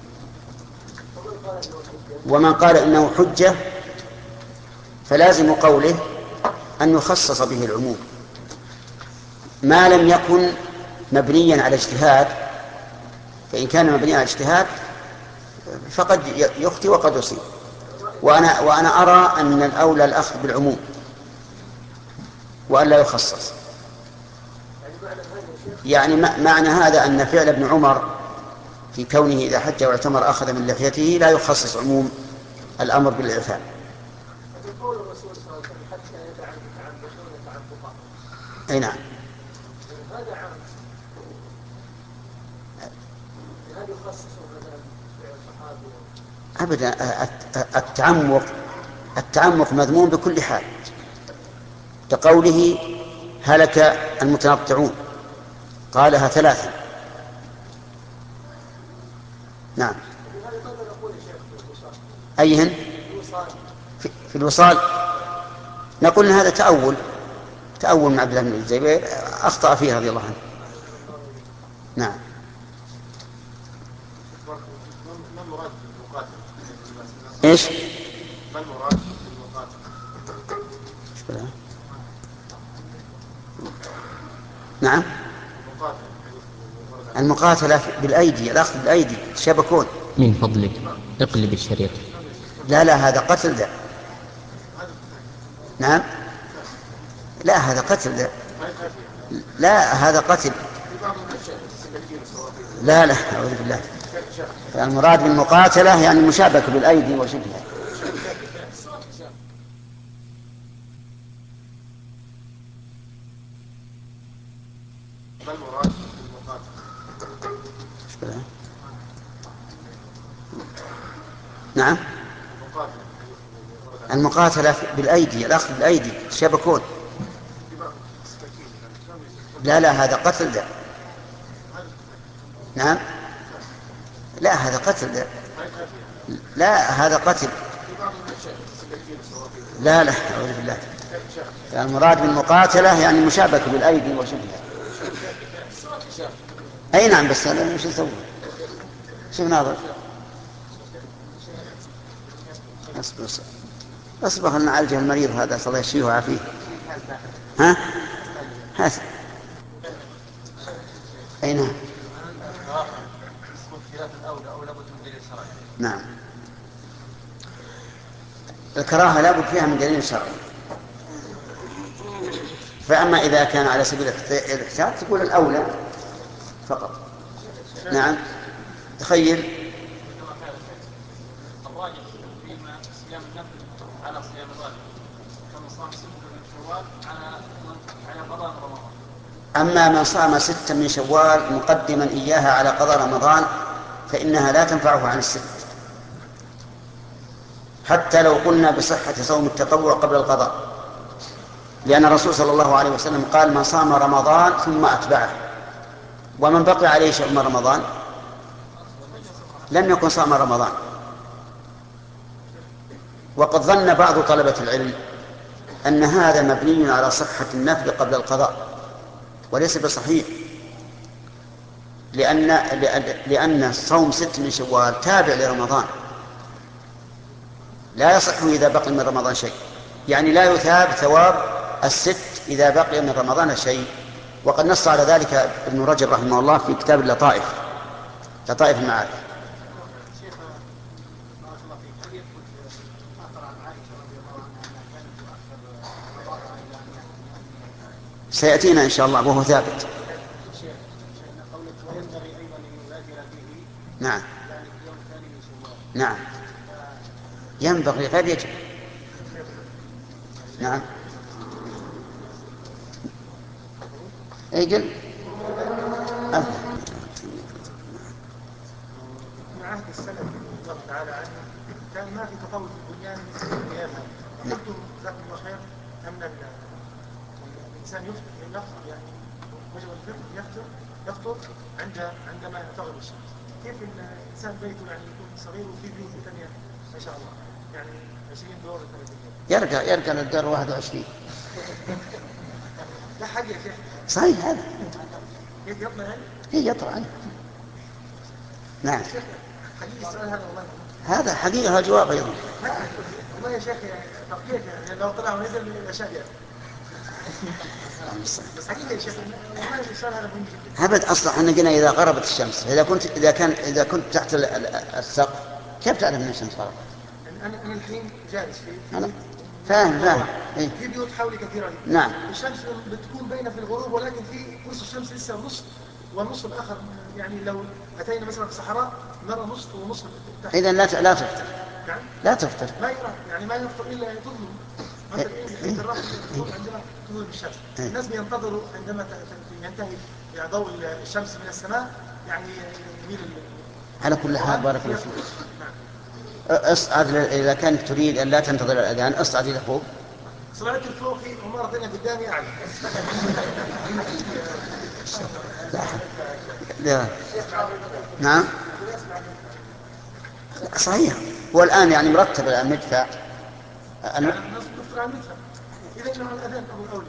ومن قال إنه حجة فلازم قوله أن يخصص به العموم ما لم يكن مبنيا على اجتهاد. فإن كان مبنيا على اجتهاد فقد يخطئ وقد يصيب. وأنا, وأنا أرى أن الأولى الأخذ بالعموم وأن لا يخصص. يعني معنى هذا أن فعل ابن عمر في كونه إذا حج واعتمر أخذ من لحيته لا يخصص عموم الأمر بالإعفاء. أي نعم. أبدا التعمق التعمق مذموم بكل حال، كقوله هلك المتنطعون، قالها ثلاثا. نعم. أيهن؟ في, في الوصال نقول إن هذا تأول تأول من عبد الله بن الزبير أخطأ فيه رضي الله عنه. نعم. إيش؟ ما المراد بالمقاتل؟ نعم. المقاتلة بالأيدي، الأخذ بالأيدي، تشابكون. من فضلك اقلب الشريط. لا لا هذا قتل ذا. نعم. لا هذا قتل ذا. لا هذا قتل. لا لا أعوذ بالله. المراد بالمقاتلة يعني المشابكة بالأيدي وشبهها. ما المراد بالمقاتلة؟ نعم. المقاتلة بالأيدي، الأخذ بالأيدي، تشابكون. لا لا هذا قتل ذا. نعم. لا هذا قتل ذا. لا هذا قتل. لا لا أعوذ بالله. المراد بالمقاتلة يعني المشابكة بالأيدي وشبهها. أي نعم بس هذا مش نسوي. شوف ناظر. اصبر اصبر خلنا نعالج المريض هذا صلى الله يشفيه ويعافيه. ها؟ هات. أي نعم. نعم. الكراهة لا بد فيها من دليل شرعي. فأما إذا كان على سبيل الاحتياط تقول الأولى فقط. نعم. تخيل على صيام الواجب كما صام ستة من شوال على على قضاء رمضان. أما من صام ستة من شوال مقدما إياها على قضاء رمضان فإنها لا تنفعه عن الست، حتى لو قلنا بصحة صوم التطوع قبل القضاء، لأن الرسول صلى الله عليه وسلم قال من صام رمضان ثم أتبعه، ومن بقي عليه شيء من رمضان لم يكن صام رمضان. وقد ظن بعض طلبة العلم أن هذا مبني على صحة النفل قبل القضاء، وليس بصحيح، لأن لأن صوم ست من شوال تابع لرمضان، لا يصح إذا بقي من رمضان شيء، يعني لا يثاب ثواب الست إذا بقي من رمضان شيء. وقد نص على ذلك ابن رجب رحمه الله في كتاب اللطائف، لطائف المعارف. سيأتينا إن شاء الله وهو ثابت. نعم نعم ينبغي غير يجب. نعم اجل من عهد السلف الله تعالى عنه كان ما في تطور في البنيان مثل القيام. قلتم جزاكم الله خير ان الانسان يفطر يعني وجب الفطر يفطر يفطر عند عندما تغرب الشمس. كيف الانسان بيته يعني يكون صغير وفي بيوت ثانيه ما شاء الله يعني عشرين دور ثلاثين دور يرجع يرجع للدور واحد وعشرين. لا حاجه يا شيخ صحيح هذا كيف يطلع يعني؟ هي يطلع. نعم حقيقي السؤال هذا والله هذا حقيقة الجواب أيضا. والله يا شيخ تفكير يعني لو طلع ونزل الأشياء بس حقيقة يا شيخ والله السؤال هذا مهم جدا. هبد أصلا احنا قلنا إذا غربت الشمس، إذا كنت إذا كان إذا كنت تحت السقف كيف تعرف أن الشمس غربت؟ أنا أنا الحين جالس في أنا فاهم فاهم. إيه؟ في بيوت حولي كثيرة. نعم. الشمس بتكون باينة في الغروب ولكن في نص الشمس لسه نص والنص الآخر يعني لو أتينا مثلا في الصحراء نرى نص ونص تحت. إذا لا لا تفطر. نعم. لا تفطر. ما يرى يعني ما يفطر إلا يظلم. مثلا عند الرأس عندما تظهر الشمس الناس بينتظروا عندما ينتهي يعني ضوء الشمس من السماء يعني يميل. على كل حال بارك الله فيك. اصعد إذا كانت تريد أن لا تنتظر الأذان اصعد إلى فوق. صعدت فوقي ومرة ثانية قدامي أعلى. لا. نعم صحيح. هو الآن يعني مرتب الآن مدفع أنا... إذا إنه الأذان أبو الأولى.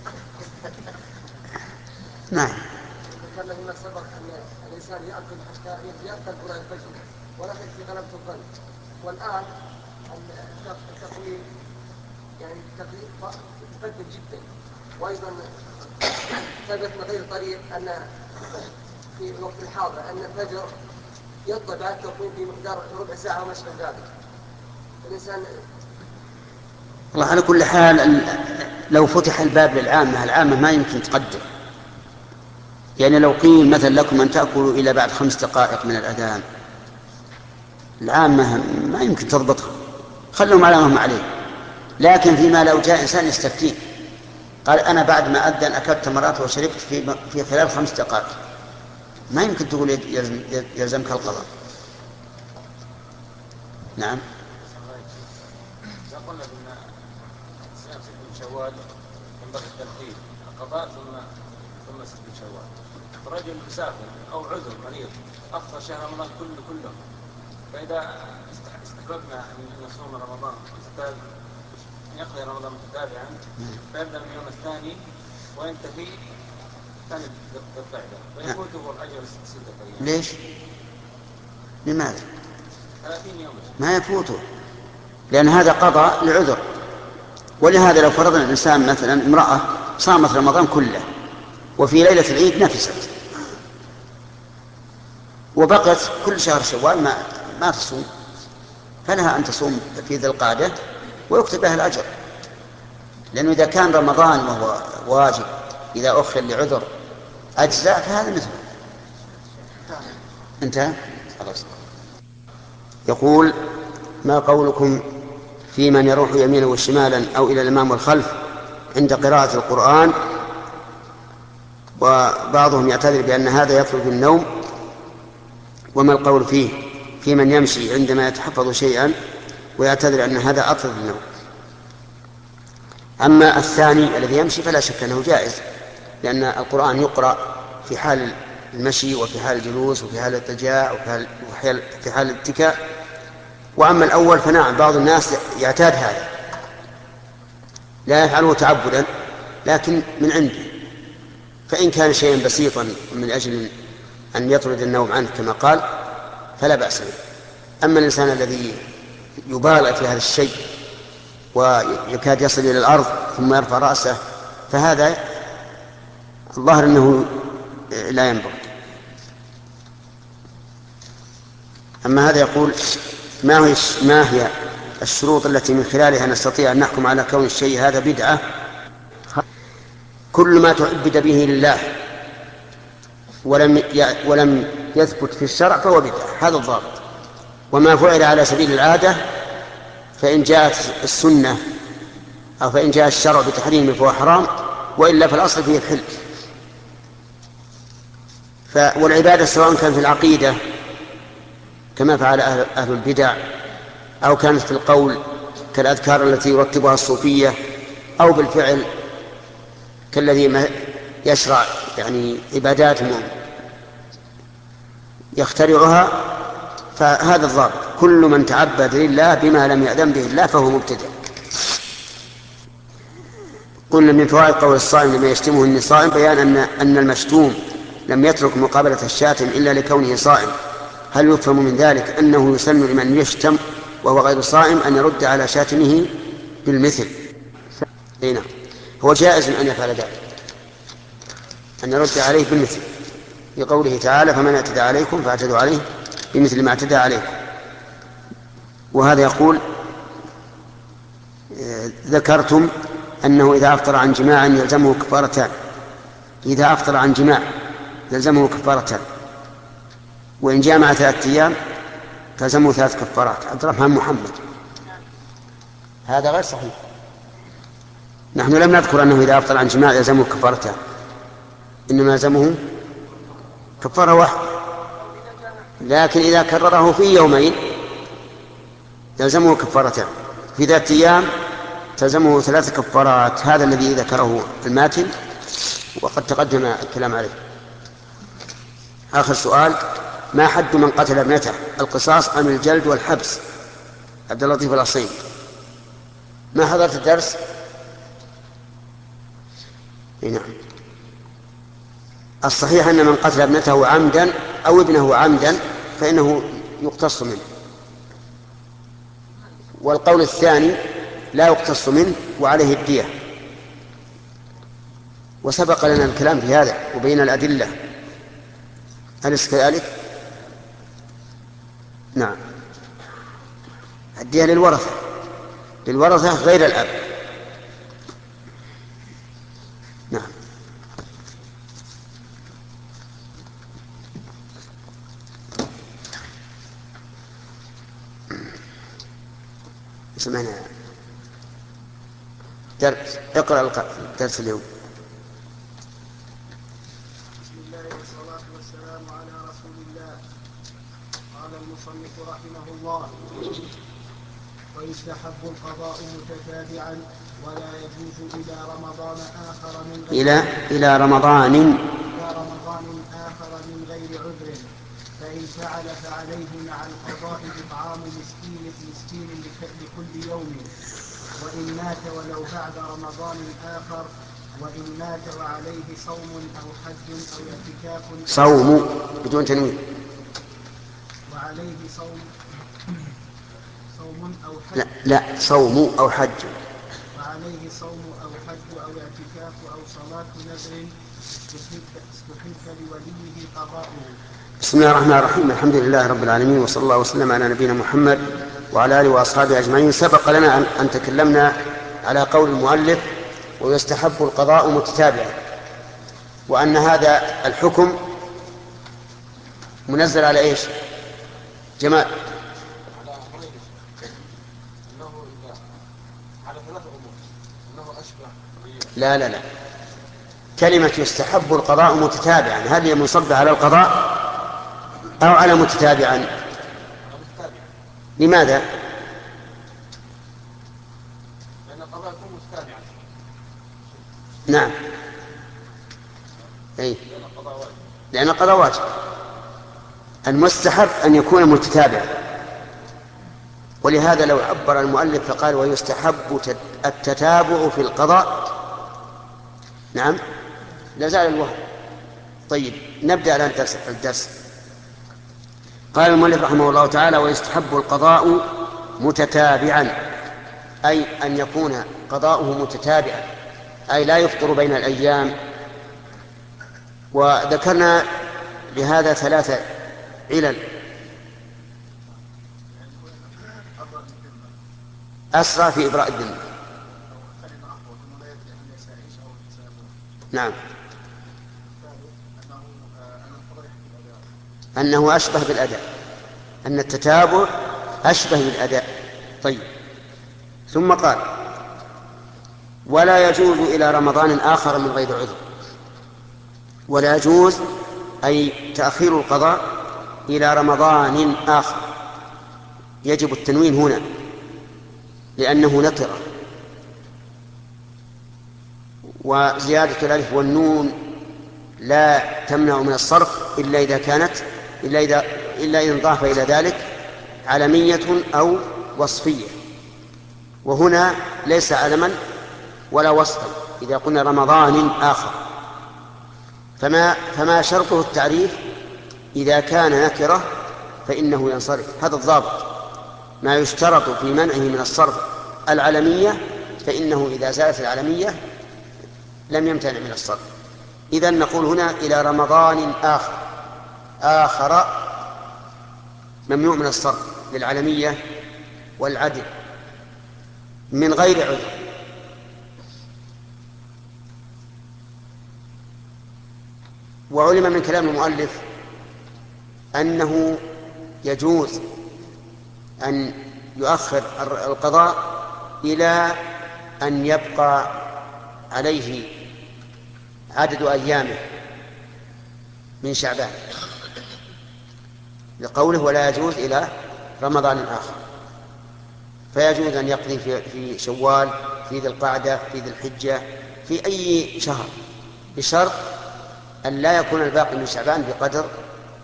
نعم. كان لما سبق أن الإنسان يأكل حتى يأكل قرآن الفجر ولا يكفي غلبة الظن، والآن التقويم يعني تقريب مقدم جدا، وأيضا ثبت من غير طريق أن في الوقت الحاضر أن الفجر يطلع بعد التقويم بمقدار ربع ساعة وما أشبه ذلك. الإنسان والله على كل حال لو فتح الباب للعامة، العامة ما يمكن تقدر. يعني لو قيل مثلا لكم أن تأكلوا إلى بعد خمس دقائق من الأذان، العامة ما يمكن تضبطها، خلهم على ما هم عليه. لكن فيما لو جاء إنسان يستفتيه قال أنا بعد ما أذن أكلت تمرات وشربت في, في خلال خمس دقائق، ما يمكن تقول يلزم يلزمك القضاء. نعم. إذا قلنا بأن صيام ست شوال ينبغي الترتيب القضاء ثم ثم ست شوال. رجل مسافر أو عذر مريض أفطر شهر رمضان كله كله، فإذا استحببنا أن نصوم رمضان أن يقضي رمضان متتابعا فيبدأ من اليوم الثاني وينتهي ثاني بالقعدة ويفوته الأجر ستة أيام. ليش؟ لماذا؟ ثلاثين يوم ما يفوته، لأن هذا قضاء لعذر. ولهذا لو فرضنا الإنسان مثلا امرأة صامت رمضان كله وفي ليلة العيد نفست وبقت كل شهر شوال ما ما تصوم، فلها أن تصوم في ذي القعدة ويكتب لها الأجر، لأنه إذا كان رمضان وهو واجب إذا أخر لعذر أجزاء فهذا مثله. انتهى خلاص. يقول ما قولكم في من يروح يمينا وشمالا أو إلى الأمام والخلف عند قراءة القرآن، وبعضهم يعتذر بأن هذا يطلب النوم، وما القول فيه في من يمشي عندما يتحفظ شيئا ويعتذر أن هذا أطلب النوم؟ أما الثاني الذي يمشي فلا شك أنه جائز، لأن القرآن يقرأ في حال المشي وفي حال الجلوس وفي حال التجاع وفي حال, في حال الاتكاء. وأما الأول فنعم بعض الناس يعتاد هذا، لا يفعله تعبدا لكن من عنده، فإن كان شيئا بسيطا من أجل أن يطرد النوم عنه كما قال فلا بأس به. أما الإنسان الذي يبالغ في هذا الشيء ويكاد يصل إلى الأرض ثم يرفع رأسه فهذا الظاهر أنه لا ينبغي. أما هذا يقول ما هي, ما هي الشروط التي من خلالها نستطيع أن نحكم على كون الشيء هذا بدعة؟ كل ما تعبد به لله ولم ولم يثبت في الشرع فهو بدعة، هذا الضابط. وما فعل على سبيل العادة فإن جاءت السنة أو فإن جاء الشرع بتحريمه فهو حرام، وإلا فالأصل فيه الحل. والعبادة سواء كان في العقيدة كما فعل أهل البدع أو كانت في القول كالأذكار التي يرتبها الصوفية أو بالفعل كالذي يشرع يعني عبادات يخترعها، فهذا الضابط. كل من تعبد لله بما لم يأذن به الله فهو مبتدع. قلنا من فوائد قول الصائم لما يشتمه إني صائم بيان أن أن المشتوم لم يترك مقابلة الشاتم إلا لكونه صائم. هل يفهم من ذلك أنه يسن لمن يشتم وهو غير صائم أن يرد على شاتمه بالمثل؟ نعم، هو جائز أن يفعل ذلك، أن يرد عليه بالمثل، لقوله تعالى فمن اعتدى عليكم فاعتدوا عليه بمثل ما اعتدى عليكم. وهذا يقول ذكرتم أنه إذا أفطر عن جماع يلزمه كفارتان، إذا أفطر عن جماع يلزمه كفارتان، وإن جامع ثلاثة أيام تلزمه ثلاث كفارات. عبد الرحمن محمد، هذا غير صحيح. نحن لم نذكر أنه إذا أفطر عن جماع يلزمه كفارتان، إنما يلزمه كفارة واحدة، لكن إذا كرره في يومين يلزمه كفارتان، في ذات أيام تلزمه ثلاث كفارات. هذا الذي ذكره الماتن وقد تقدم الكلام عليه. آخر سؤال: ما حد من قتل ابنته؟ القصاص أم الجلد والحبس؟ عبد اللطيف الأصيل. ما حضرت الدرس؟ نعم. الصحيح أن من قتل ابنته عمدا أو ابنه عمدا فإنه يقتص منه، والقول الثاني لا يقتص منه وعليه الدية، وسبق لنا الكلام في هذا وبين الأدلة. أليس كذلك؟ نعم. الدية للورثة للورثة غير الأب. نعم. سمعنا درس. اقرأ الدرس اليوم. بسم الله والصلاة والسلام على رسول الله. قال المصنف رحمه الله: ويستحب القضاء متتابعا ولا يجوز إلى رمضان آخر من غير إلى إلى رمضان إلى رمضان آخر من غير عذر، فإن فعل فعليه مع القضاء إطعام مسكين مسكين لكل يوم، وإن مات ولو بعد رمضان آخر، وإن مات وعليه صوم أو حج أو اعتكاف صوم بدون تنوين، وعليه صوم صوم أو حج لا لا صوم أو حج وعليه صوم أو حج أو اعتكاف أو صلاة نذر استحب لوليه قضاؤه. بسم الله الرحمن الرحيم. الحمد لله رب العالمين، وصلى الله وسلم على نبينا محمد وعلى آله وأصحابه أجمعين. سبق لنا أن تكلمنا على قول المؤلف: ويستحب القضاء متتابعا، وأن هذا الحكم منزل على إيش؟ جمال. لا لا لا كلمة يستحب القضاء متتابعا هل هي منصبة على القضاء أو على متتابعا؟ لماذا؟ لأن القضاء يكون متتابعا. نعم أي لأن القضاء واجب. المستحب أن يكون متتابعا، ولهذا لو عبر المؤلف فقال: ويستحب التتابع في القضاء، نعم لازال الوهم. طيب نبدأ الآن الدرس. الدرس قال المؤلف رحمه الله تعالى: ويستحب القضاء متتابعا، أي أن يكون قضاؤه متتابعا، أي لا يفطر بين الأيام. وذكرنا لهذا ثلاثة علل: أسرع في إبراء الذمة، نعم، أنه أشبه بالأداء، أن التتابع أشبه بالأداء. طيب ثم قال: ولا يجوز إلى رمضان آخر من غير عذر. ولا يجوز أي تأخير القضاء إلى رمضان آخر، يجب التنوين هنا لأنه نكرة، وزيادة الألف والنون لا تمنع من الصرف إلا إذا كانت إلا إذا إلا إذا انضاف إلى ذلك علمية أو وصفية، وهنا ليس علما ولا وصفا إذا قلنا رمضان آخر. فما فما شرطه التعريف؟ إذا كان نكرة فإنه ينصرف. هذا الضابط. ما يشترط في منعه من الصرف العلمية فإنه إذا زالت العلمية لم يمتنع من الصرف. إذن نقول هنا إلى رمضان آخر. آخر ممنوع من الصرف للعلمية والعدل من غير عذر. وعلم من كلام المؤلف أنه يجوز أن يؤخر القضاء إلى أن يبقى عليه عدد أيامه من شعبان، لقوله: ولا يجوز إلى رمضان آخر. فيجوز أن يقضي في, في شوال، في ذي القعدة، في ذي الحجة، في أي شهر، بشرط أن لا يكون الباقي من شعبان بقدر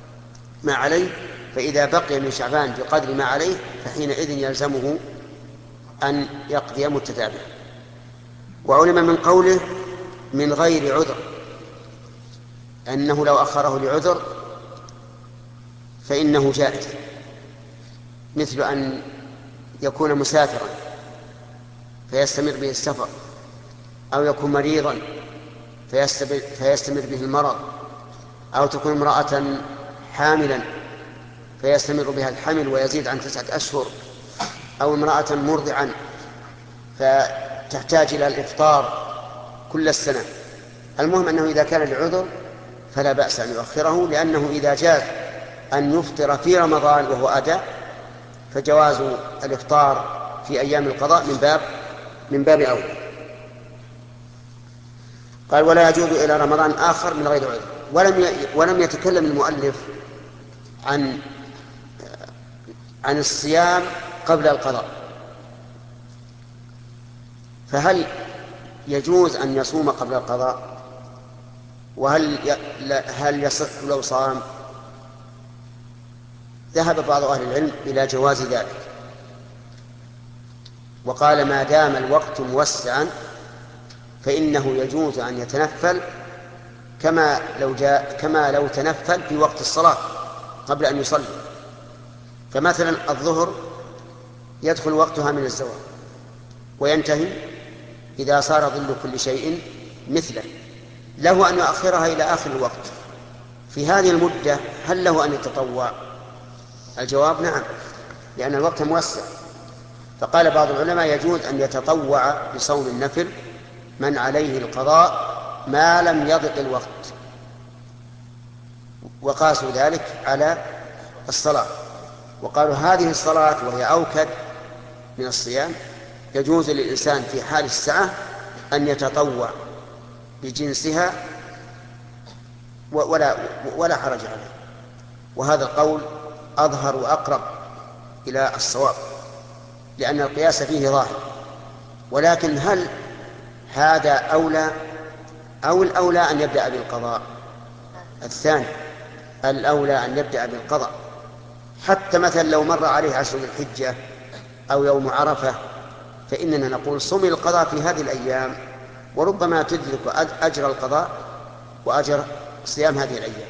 ما عليه، فإذا بقي من شعبان بقدر ما عليه فحينئذ يلزمه أن يقضي متتابعا. وعلم من قوله من غير عذر أنه لو أخره لعذر فإنه جائز، مثل أن يكون مسافرا فيستمر به السفر، أو يكون مريضا فيستمر به المرض، أو تكون امرأة حاملا فيستمر بها الحمل ويزيد عن تسعة أشهر، أو امرأة مرضعا فتحتاج إلى الإفطار كل السنة. المهم أنه إذا كان لعذر فلا بأس أن يؤخره، لأنه إذا جاز أن يفطر في رمضان وهو أداء فجواز الإفطار في أيام القضاء من باب من باب أولى. قال ولا يجوز إلى رمضان آخر من غير عذر. ولم ولم يتكلم المؤلف عن عن الصيام قبل القضاء، فهل يجوز أن يصوم قبل القضاء؟ وهل هل يصح لو صام؟ ذهب بعض أهل العلم إلى جواز ذلك، وقال ما دام الوقت موسعا فإنه يجوز أن يتنفل كما لو جاء كما لو تنفل في وقت الصلاة قبل أن يصلي. فمثلا الظهر يدخل وقتها من الزوال وينتهي إذا صار ظل كل شيء مثله، له أن يؤخرها إلى آخر الوقت. في هذه المدة هل له أن يتطوع؟ الجواب نعم، لأن الوقت موسع. فقال بعض العلماء يجوز أن يتطوع بصوم النفل من عليه القضاء ما لم يضق الوقت، وقاسوا ذلك على الصلاة، وقالوا هذه الصلاة وهي أوكد من الصيام يجوز للإنسان في حال السعة أن يتطوع بجنسها ولا, ولا حرج عليه. وهذا القول أظهر وأقرب إلى الصواب، لأن القياس فيه ظاهر. ولكن هل هذا أولى أو الأولى أن يبدأ بالقضاء؟ الثاني، الأولى أن يبدأ بالقضاء. حتى مثلا لو مر عليه عشر ذي الحجة أو يوم عرفة فإننا نقول صم القضاء في هذه الأيام، وربما تدرك أجر القضاء وأجر صيام هذه الأيام.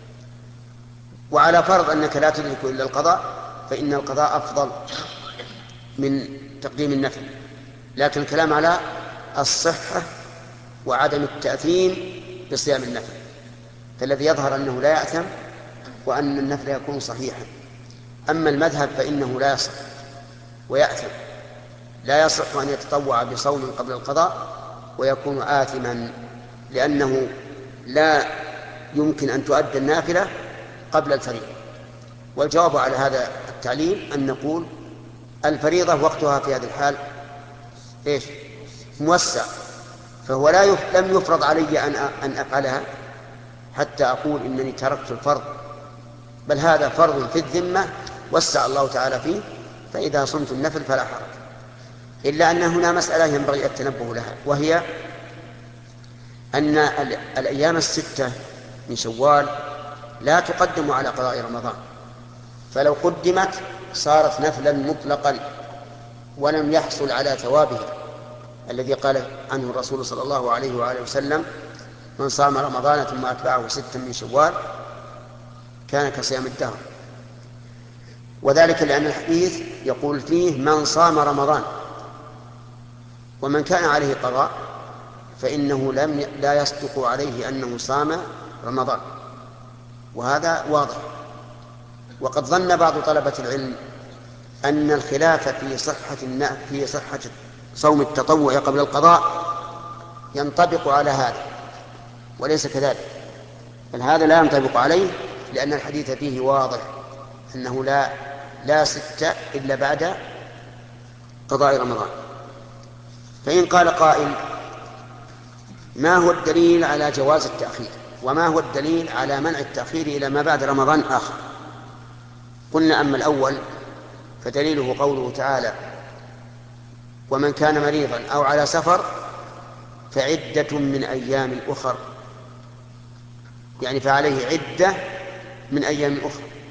وعلى فرض أنك لا تدرك إلا القضاء فإن القضاء أفضل من تقديم النفل، لكن الكلام على الصحة وعدم التأثيم بصيام النفل، فالذي يظهر أنه لا يأثم وأن النفل يكون صحيحا. أما المذهب فإنه لا يصح ويأثم، لا يصح أن يتطوع بصوم قبل القضاء ويكون آثما، لأنه لا يمكن أن تؤدى النافلة قبل الفريضة. والجواب على هذا التعليل أن نقول الفريضة وقتها في هذه الحال إيش؟ موسع، فهو لا يف... لم يفرض علي أن أ... أن أفعلها حتى أقول إنني تركت الفرض، بل هذا فرض في الذمة وسع الله تعالى فيه، فإذا صمت النفل فلا حرج. إلا أن هنا مسألة ينبغي التنبه لها، وهي أن ال... الأيام الستة من شوال لا تقدم على قضاء رمضان، فلو قدمت صارت نفلا مطلقا ولم يحصل على ثوابها الذي قال عنه الرسول صلى الله عليه وآله وسلم من صام رمضان ثم أتبعه ستا من شوال كان كصيام الدهر. وذلك لأن الحديث يقول فيه من صام رمضان، ومن كان عليه قضاء فإنه لم لا يصدق عليه أنه صام رمضان، وهذا واضح. وقد ظن بعض طلبة العلم أن الخلاف في صحة في صحة صوم التطوع قبل القضاء ينطبق على هذا، وليس كذلك، بل هذا لا ينطبق عليه، لأن الحديث فيه واضح أنه لا لا ستة إلا بعد قضاء رمضان. فإن قال قائل ما هو الدليل على جواز التأخير، وما هو الدليل على منع التأخير إلى ما بعد رمضان آخر؟ قلنا أما الأول فدليله قوله تعالى ومن كان مريضا أو على سفر فعدة من أيام أخر، يعني فعليه عدة من أيام أخر.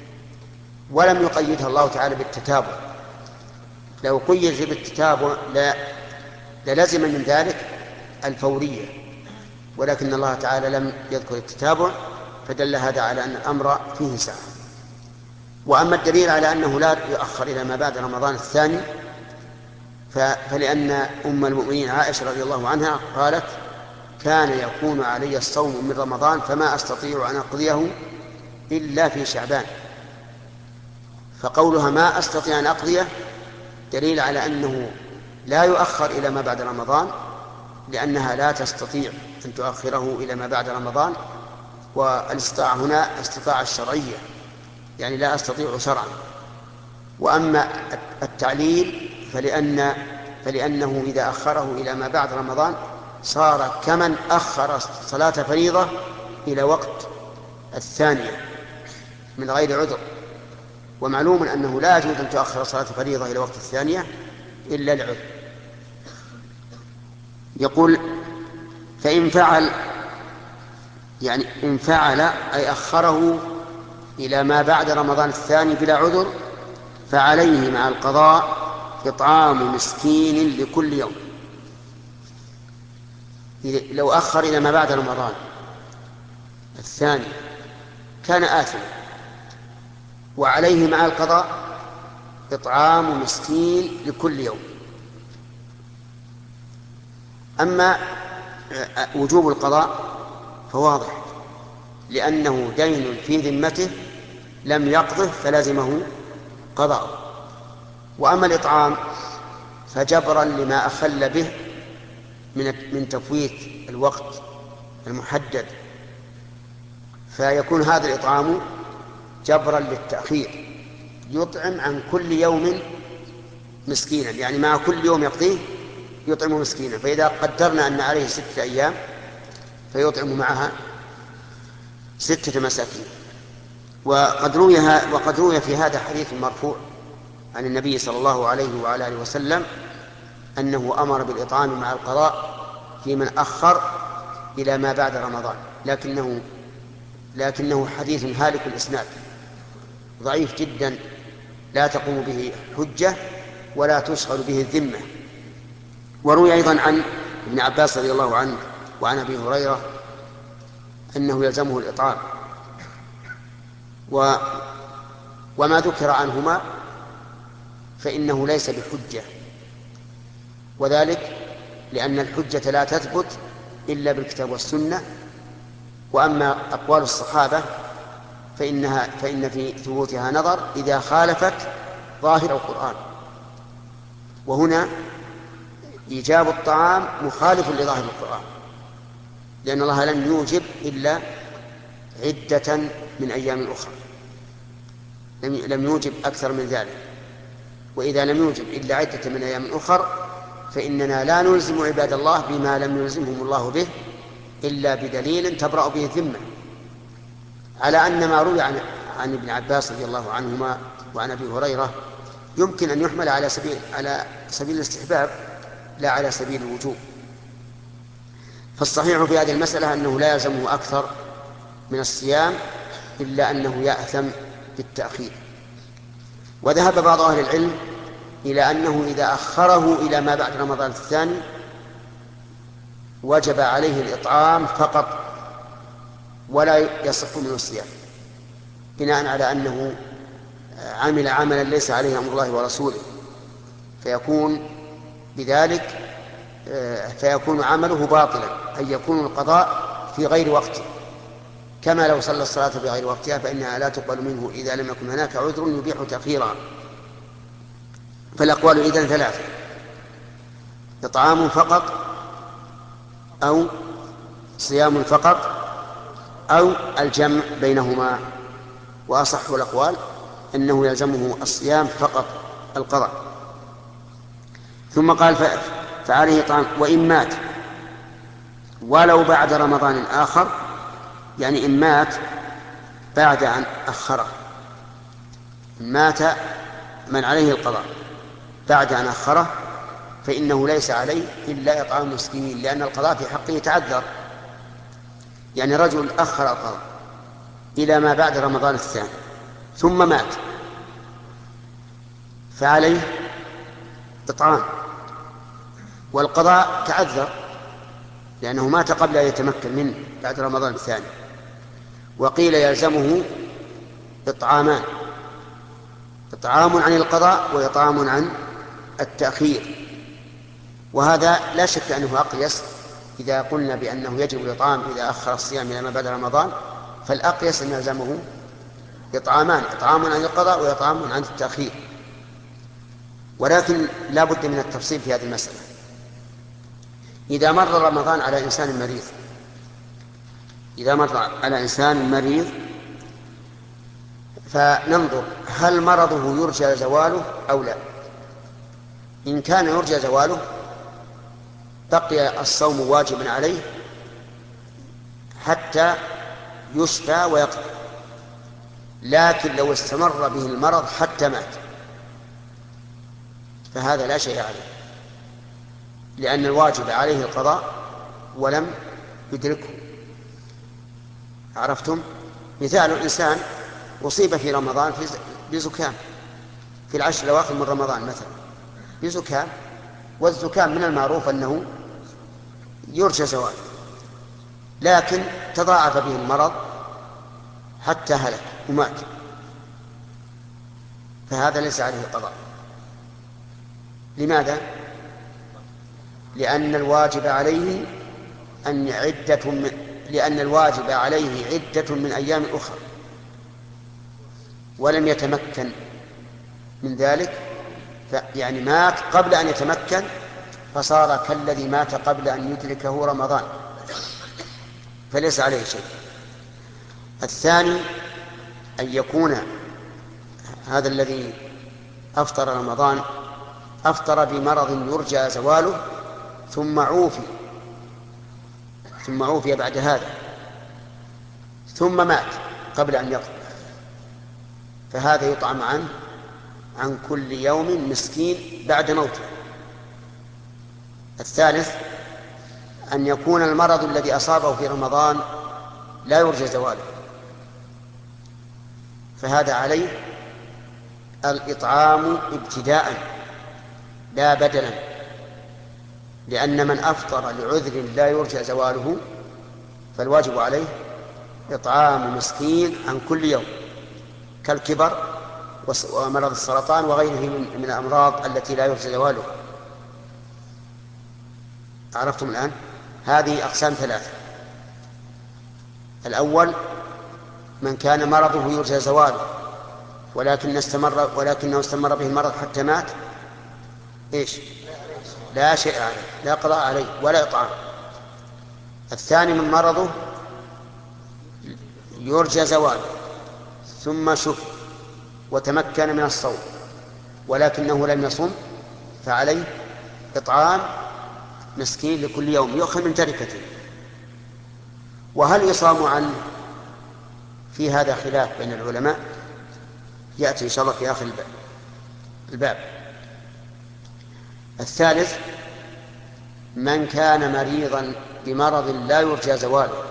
ولم يقيدها الله تعالى بالتتابع. لو قيد بالتتابع لا للزم من ذلك الفورية، ولكن الله تعالى لم يذكر التتابع، فدل هذا على أن الأمر فيه سعة. وأما الدليل على أنه لا يؤخر إلى ما بعد رمضان الثاني فلأن أم المؤمنين عائشة رضي الله عنها قالت: كان يكون علي الصوم من رمضان فما أستطيع أن أقضيه إلا في شعبان. فقولها ما أستطيع أن أقضيه دليل على أنه لا يؤخر إلى ما بعد رمضان، لأنها لا تستطيع أن تؤخره إلى ما بعد رمضان. والاستطاعة هنا استطاعة الشرعية، يعني لا أستطيع شرعا. وأما التعليل فلأن فلأنه إذا أخره إلى ما بعد رمضان صار كمن أخر صلاة فريضة إلى وقت الثانية من غير عذر. ومعلوم أنه لا يجوز أن تؤخر صلاة فريضة إلى وقت الثانية إلا لعذر. يقول: فإن فعل، يعني إن فعل أي أخره إلى ما بعد رمضان الثاني بلا عذر، فعليه مع القضاء إطعام مسكين لكل يوم. لو أخر إلى ما بعد رمضان الثاني كان آثما، وعليه مع القضاء إطعام مسكين لكل يوم. أما وجوب القضاء فواضح، لأنه دين في ذمته لم يقضه فلازمه قضاء. وأما الإطعام فجبرا لما أخل به من من تفويت الوقت المحدد، فيكون هذا الإطعام جبرا للتأخير، يطعم عن كل يوم مسكينا، يعني مع كل يوم يقضيه يطعم مسكينا. فإذا قدرنا أن عليه ستة أيام فيطعم معها ستة مساكين. وقد روي وقد روي في هذا حديث مرفوع عن النبي صلى الله عليه وعلى آله وسلم أنه أمر بالإطعام مع القضاء في من أخر إلى ما بعد رمضان، لكنه لكنه حديث هالك الإسناد ضعيف جدا، لا تقوم به حجة ولا تشغل به الذمة. وروي أيضا عن ابن عباس رضي الله عنه وعن أبي هريرة أنه يلزمه الإطعام، و وما ذكر عنهما فإنه ليس بحجة، وذلك لأن الحجة لا تثبت إلا بالكتاب والسنة. وأما أقوال الصحابة فإنها فإن في ثبوتها نظر إذا خالفت ظاهر القرآن، وهنا إيجاب الطعام مخالف لظاهر القرآن، لأن الله لم يوجب إلا عدة من أيام أخرى، لم يوجب أكثر من ذلك. وإذا لم يوجب إلا عدة من أيام أخرى فإننا لا نلزم عباد الله بما لم يلزمهم الله به إلا بدليل تبرأ به الذمة، على أن ما روي عن, عن ابن عباس رضي الله عنهما وعن أبي هريرة يمكن أن يحمل على سبيل على سبيل الاستحباب لا على سبيل الوجوب. فالصحيح في هذه المسألة أنه لا يلزمه أكثر من الصيام إلا أنه يأثم بالتأخير. وذهب بعض أهل العلم إلى أنه إذا أخره إلى ما بعد رمضان الثاني وجب عليه الإطعام فقط ولا يصح منه الصيام، بناء على أنه عمل عملا ليس عليه أمر الله ورسوله، فيكون بذلك فيكون عمله باطلا، أي يكون القضاء في غير وقته، كما لو صلى الصلاة بغير وقتها فإنها لا تقبل منه إذا لم يكن هناك عذر يبيح تأخيرها. فالأقوال إذن ثلاثة: إطعام فقط، أو صيام فقط، أو الجمع بينهما. وأصح الأقوال أنه يلزمه الصيام فقط القضاء. ثم قال فعليه إطعام وإن مات ولو بعد رمضان آخر، يعني إن مات بعد أن أخره، مات من عليه القضاء بعد أن أخره فإنه ليس عليه إلا إطعام مسكين، لأن القضاء في حقه تعذر. يعني رجل أخر القضاء إلى ما بعد رمضان الثاني ثم مات فعليه إطعام، والقضاء تعذر لأنه مات قبل أن يتمكن منه بعد رمضان الثاني. وقيل يلزمه إطعامان، إطعام عن القضاء وإطعام عن التأخير، وهذا لا شك أنه أقيس. إذا قلنا بأنه يجب الإطعام إذا أخر الصيام إلى ما بعد رمضان، فالأقيس أن يلزمه إطعامان، إطعام عن القضاء وإطعام عن التأخير. ولكن لا بد من التفصيل في هذه المسألة. إذا مر رمضان على إنسان مريض إذا مر على إنسان مريض فننظر هل مرضه يرجى زواله أو لا. إن كان يرجى زواله بقي الصوم واجبا عليه حتى يشفى ويقضى، لكن لو استمر به المرض حتى مات فهذا لا شيء عليه، لأن الواجب عليه القضاء ولم يدركه. عرفتم؟ مثال الإنسان أصيب في رمضان بزكام في العشر الأواخر من رمضان مثلا بزكام، والزكام من المعروف أنه يرجى زواله، لكن تضاعف به المرض حتى هلك ومات، فهذا ليس عليه قضاء. لماذا؟ لأن الواجب عليه أن عدة من لأن الواجب عليه عدة من أيام أخرى، ولم يتمكن من ذلك، يعني مات قبل أن يتمكن فصار كالذي مات قبل أن يدركه رمضان، فليس عليه شيء. الثاني أن يكون هذا الذي أفطر رمضان أفطر بمرض يرجى زواله ثم عوفي ثم عوفي بعد هذا ثم مات قبل أن يقضي، فهذا يطعم عنه عن كل يوم مسكين بعد موته. الثالث أن يكون المرض الذي أصابه في رمضان لا يرجى زواله، فهذا عليه الإطعام ابتداء لا بدلا، لأن من أفطر لعذر لا يرجى زواله فالواجب عليه إطعام مسكين عن كل يوم، كالكبر ومرض السرطان وغيره من الأمراض التي لا يرجى زواله. عرفتم الآن؟ هذه أقسام ثلاثة. الأول من كان مرضه يرجى زواله ولكن استمر ولكنه استمر به المرض حتى مات، إيش؟ لا شيء عليه، لا قضاء عليه ولا إطعام. الثاني من مرضه يرجى زواله ثم شفي وتمكن من الصوم ولكنه لم يصم، فعليه إطعام مسكين لكل يوم يؤخذ من تركته. وهل يصام عنه؟ في هذا خلاف بين العلماء، يأتي إن شاء الله في آخر الباب. الثالث من كان مريضا بمرض لا يرجى زواله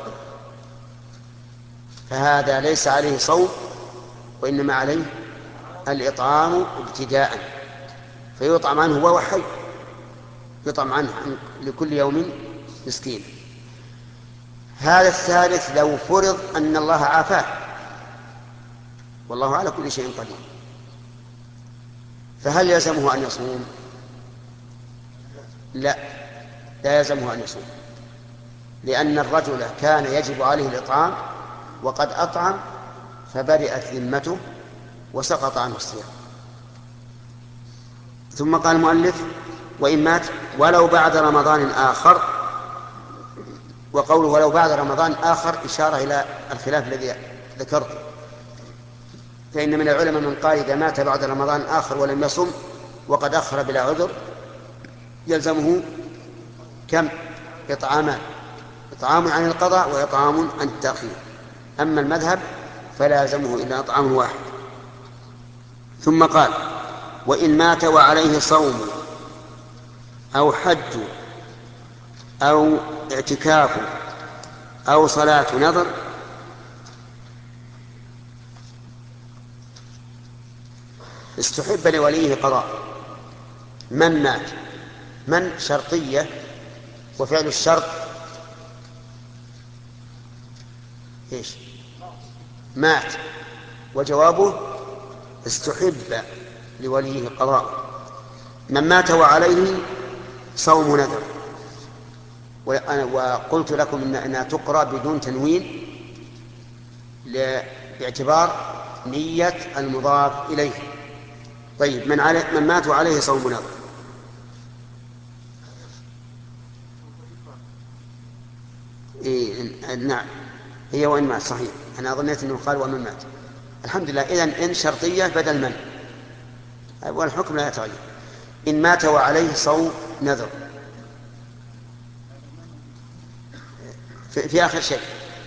فهذا ليس عليه صوم وإنما عليه الإطعام ابتداء، فيطعم عنه وهو حي، يطعم عنه لكل يوم مسكين. هذا الثالث لو فرض أن الله عافاه، والله على كل شيء قدير، فهل يلزمه أن يصوم؟ لا، لا يلزمه أن يصوم، لأن الرجل كان يجب عليه الإطعام وقد أطعم فبرئت ذمته وسقط عنه الصيام. ثم قال المؤلف وإن مات ولو بعد رمضان آخر، وقوله ولو بعد رمضان آخر إشارة إلى الخلاف الذي ذكرته، فإن من العلماء من قال إذا مات بعد رمضان آخر ولم يصم وقد أخر بلا عذر يلزمه كم؟ إطعامان، إطعام عن القضاء وإطعام عن التأخير. أما المذهب فلا يلزمه إلا إطعام واحد. ثم قال وإن مات وعليه صوم أو حج أو اعتكاف أو صلاة نذر استحب لوليه قضاء من مات. من شرطية، وفعل الشرط إيش؟ مات، وجوابه استحب لوليه قضاء. من مات وعليه صوم نذر، وقلت لكم إن أنها تقرأ بدون تنوين باعتبار نية المضاف إليه. طيب، من, علي من مات وعليه صوم نذر، إيه نعم، هي وإن مات، صحيح، أنا ظنيت أنه قال ومن مات. الحمد لله، إذن إن شرطية بدل من، والحكم لا يتغير. إن مات وعليه صوم نذر في, في آخر شيء.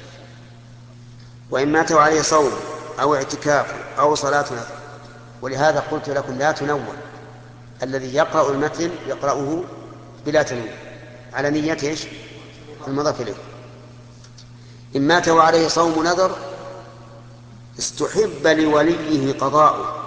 وإن مات وعليه صوم أو اعتكاف أو صلاة نذر. ولهذا قلت لكم لا تنون، الذي يقرأ المتن يقرأه بلا تنون على نية إيش؟ المضاف إليه. إن مات وعليه صوم نذر استحب لوليه قضاء.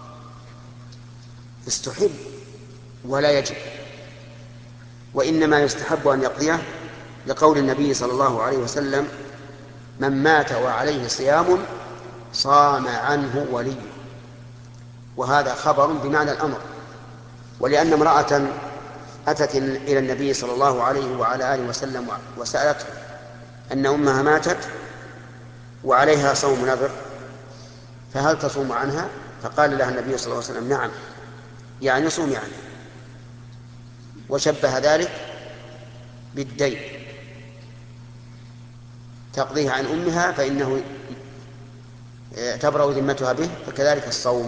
استحب ولا يجب، وإنما يستحب أن يقضيه لقول النبي صلى الله عليه وسلم: من مات وعليه صيام صام عنه وليه. وهذا خبر بمعنى الأمر. ولأن امرأة أتت إلى النبي صلى الله عليه وعلى آله وسلم وسألته أن أمها ماتت وعليها صوم نذر، فهل تصوم عنها؟ فقال لها النبي صلى الله عليه وسلم: نعم، يعني صومي عنها. وشبه ذلك بالدين، تقضيه عن أمها فإنه تبرأ ذمتها به، فكذلك الصوم.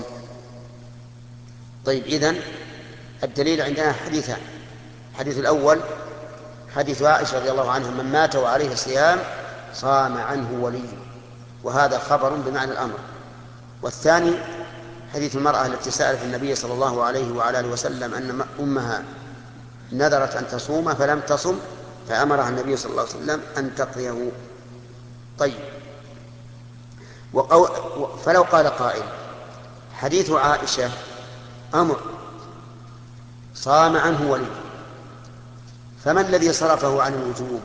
طيب، إذن الدليل عندنا حديثان. الحديث الأول حديث عائشة رضي الله عنها: من مات وعليه صيام صام عنه وليه، وهذا خبر بمعنى الأمر. والثاني حديث المرأة التي سألت النبي صلى الله عليه وعلى آله وسلم أن أمها نذرت أن تصوم فلم تصم، فأمرها النبي صلى الله عليه وسلم أن تقضيه. طيب، وقو... فلو قال قائل: حديث عائشة أمر صام عنه ولي، فما الذي صرفه عن الوجوب؟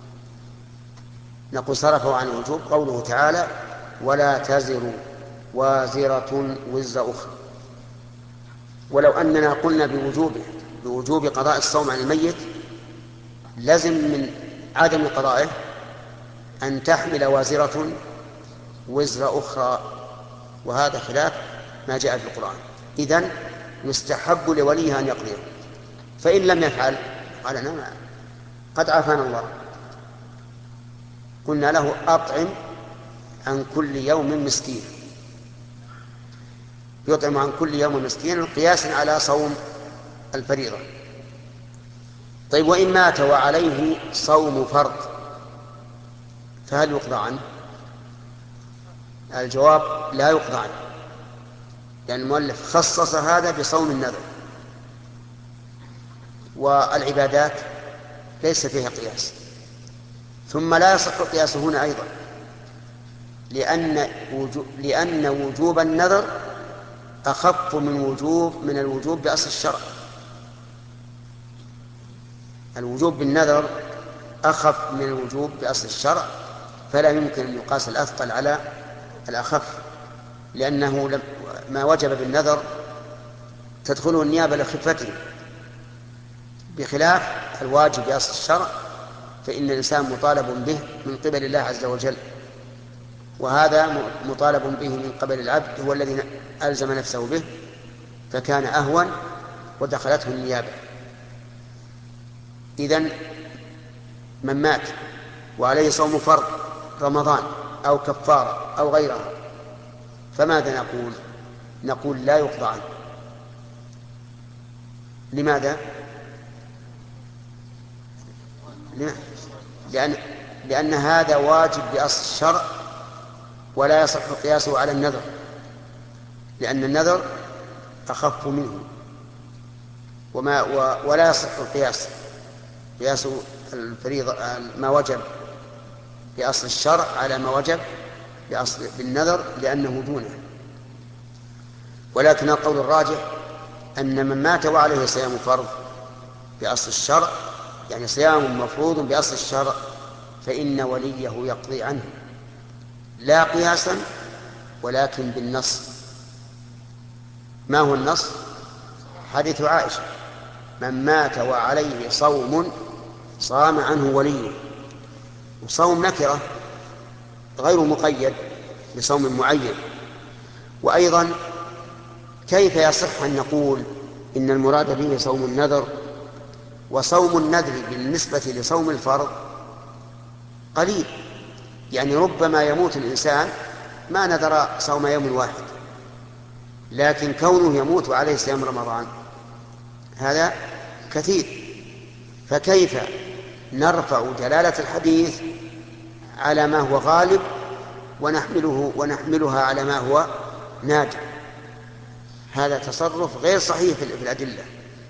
نقول صرفه عن الوجوب قوله تعالى: ولا تزر وازرة وزر أخرى. ولو أننا قلنا بوجوبه بوجوب قضاء الصوم عن الميت، لزم من عدم قضائه أن تحمل وازرة وزر أخرى، وهذا خلاف ما جاء في القرآن. إذن يستحب لوليها أن يقضيه. فإن لم يفعل قال: نعم، قد عافانا الله. قلنا له: أطعم عن كل يوم مسكين. يطعم عن كل يوم مسكين قياسا على صوم الفريضة. طيب، وإن مات وعليه صوم فرض فهل يقضى عنه؟ الجواب: لا يقضى عنه، لأن المؤلف خصص هذا بصوم النذر، والعبادات ليس فيها قياس. ثم لا يصح القياس هنا أيضا، لأن وجوب, لأن وجوب النذر أخف من وجوب من الوجوب بأصل الشرع. الوجوب بالنذر أخف من الوجوب بأصل الشرع، فلا يمكن أن يقاس الأثقل على الأخف، لأنه ما وجب بالنذر تدخله النيابة لخفته، بخلاف الواجب بأصل الشرع فإن الإنسان مطالب به من قبل الله عز وجل، وهذا مطالب به من قبل العبد، هو الذي ألزم نفسه به فكان أهون ودخلته النيابة. إذن من مات وعليه صوم فرض رمضان أو كفارة أو غيرها فماذا نقول؟ نقول: لا يقضى عنه. لماذا؟ لأن, لأن هذا واجب بأصل الشرع ولا يصح قياسه على النذر، لأن النذر أخف منه، وما و ولا يصح القياس قياس الفريضة ما وجب بأصل الشرع على ما وجب بأصل بالنذر، لأنه دونه. ولكن القول الراجح أن من مات وعليه صيام فرض بأصل الشرع، يعني صيام مفروض بأصل الشرع، فإن وليه يقضي عنه لا قياسا ولكن بالنص. ما هو النص؟ حديث عائشة: من مات وعليه صوم صام عنه وليه. وصوم نكرة غير مقيد بصوم معين. وأيضا كيف يصح أن نقول إن المراد به صوم النذر، وصوم النذر بالنسبة لصوم الفرض قليل؟ يعني ربما يموت الإنسان ما نذر صوم يوم واحد، لكن كونه يموت وعليه صيام رمضان هذا كثير. فكيف نرفع دلالة الحديث على ما هو غالب ونحمله ونحملها على ما هو نادر؟ هذا تصرف غير صحيح في الأدلة.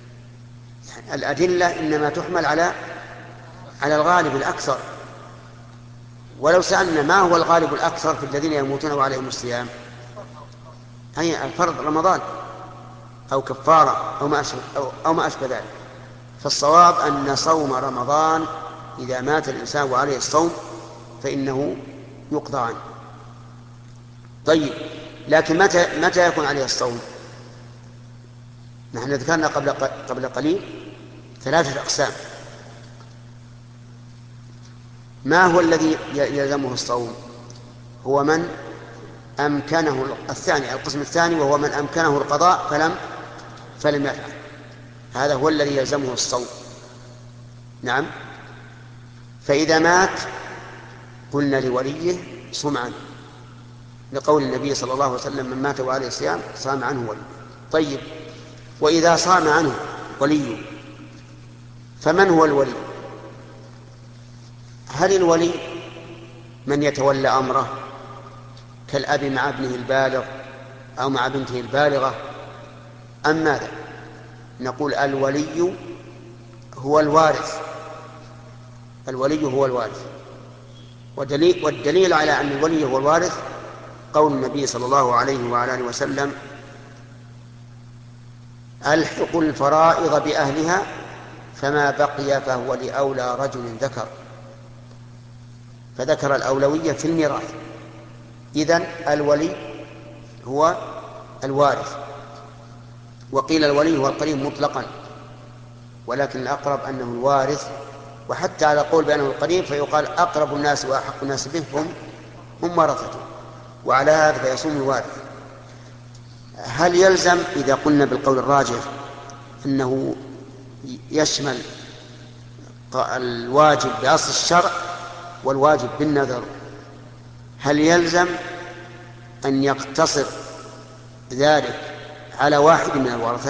الأدلة إنما تحمل على على الغالب الأكثر. ولو سألنا ما هو الغالب الأكثر في الذين يموتون وعليهم الصيام، هي الفرض رمضان أو كفارة أو ما أشبه, أو, أو ما أشبه ذلك. فالصواب أن صوم رمضان إذا مات الإنسان وعليه الصوم فإنه يقضى عنه. طيب، لكن متى متى يكون عليه الصوم؟ نحن ذكرنا قبل قبل قليل ثلاثة أقسام. ما هو الذي يلزمه الصوم؟ هو من أمكنه الثاني القسم الثاني، وهو من أمكنه القضاء فلم فلم يفعل. هذا هو الذي يلزمه الصوم. نعم. فإذا مات قلنا لوليه صم عنه، لقول النبي صلى الله عليه وسلم: من مات وعليه صيام صام عنه وليه. طيب، وإذا صام عنه وليه فمن هو الولي؟ هل الولي من يتولى أمره كالأب مع ابنه البالغ أو مع بنته البالغة، أم ماذا؟ نقول الولي هو الوارث. الولي هو الوارث. ودليل والدليل على أن الولي هو الوارث قول النبي صلى الله عليه وعلى آله وسلم: ألحقوا الفرائض بأهلها فما بقي فهو لأولى رجل ذكر. فذكر الأولوية في الميراث. إذن الولي هو الوارث. وقيل الولي هو القريب مطلقا، ولكن الأقرب أنه الوارث. وحتى على قول بأنه القريب فيقال أقرب الناس وأحق الناس به هم هم ورثته، وعلى هذا فيصوم الوارث. هل يلزم إذا قلنا بالقول الراجح أنه يشمل الواجب بأصل الشرع والواجب بالنذر، هل يلزم أن يقتصر ذلك على واحد من الورثة؟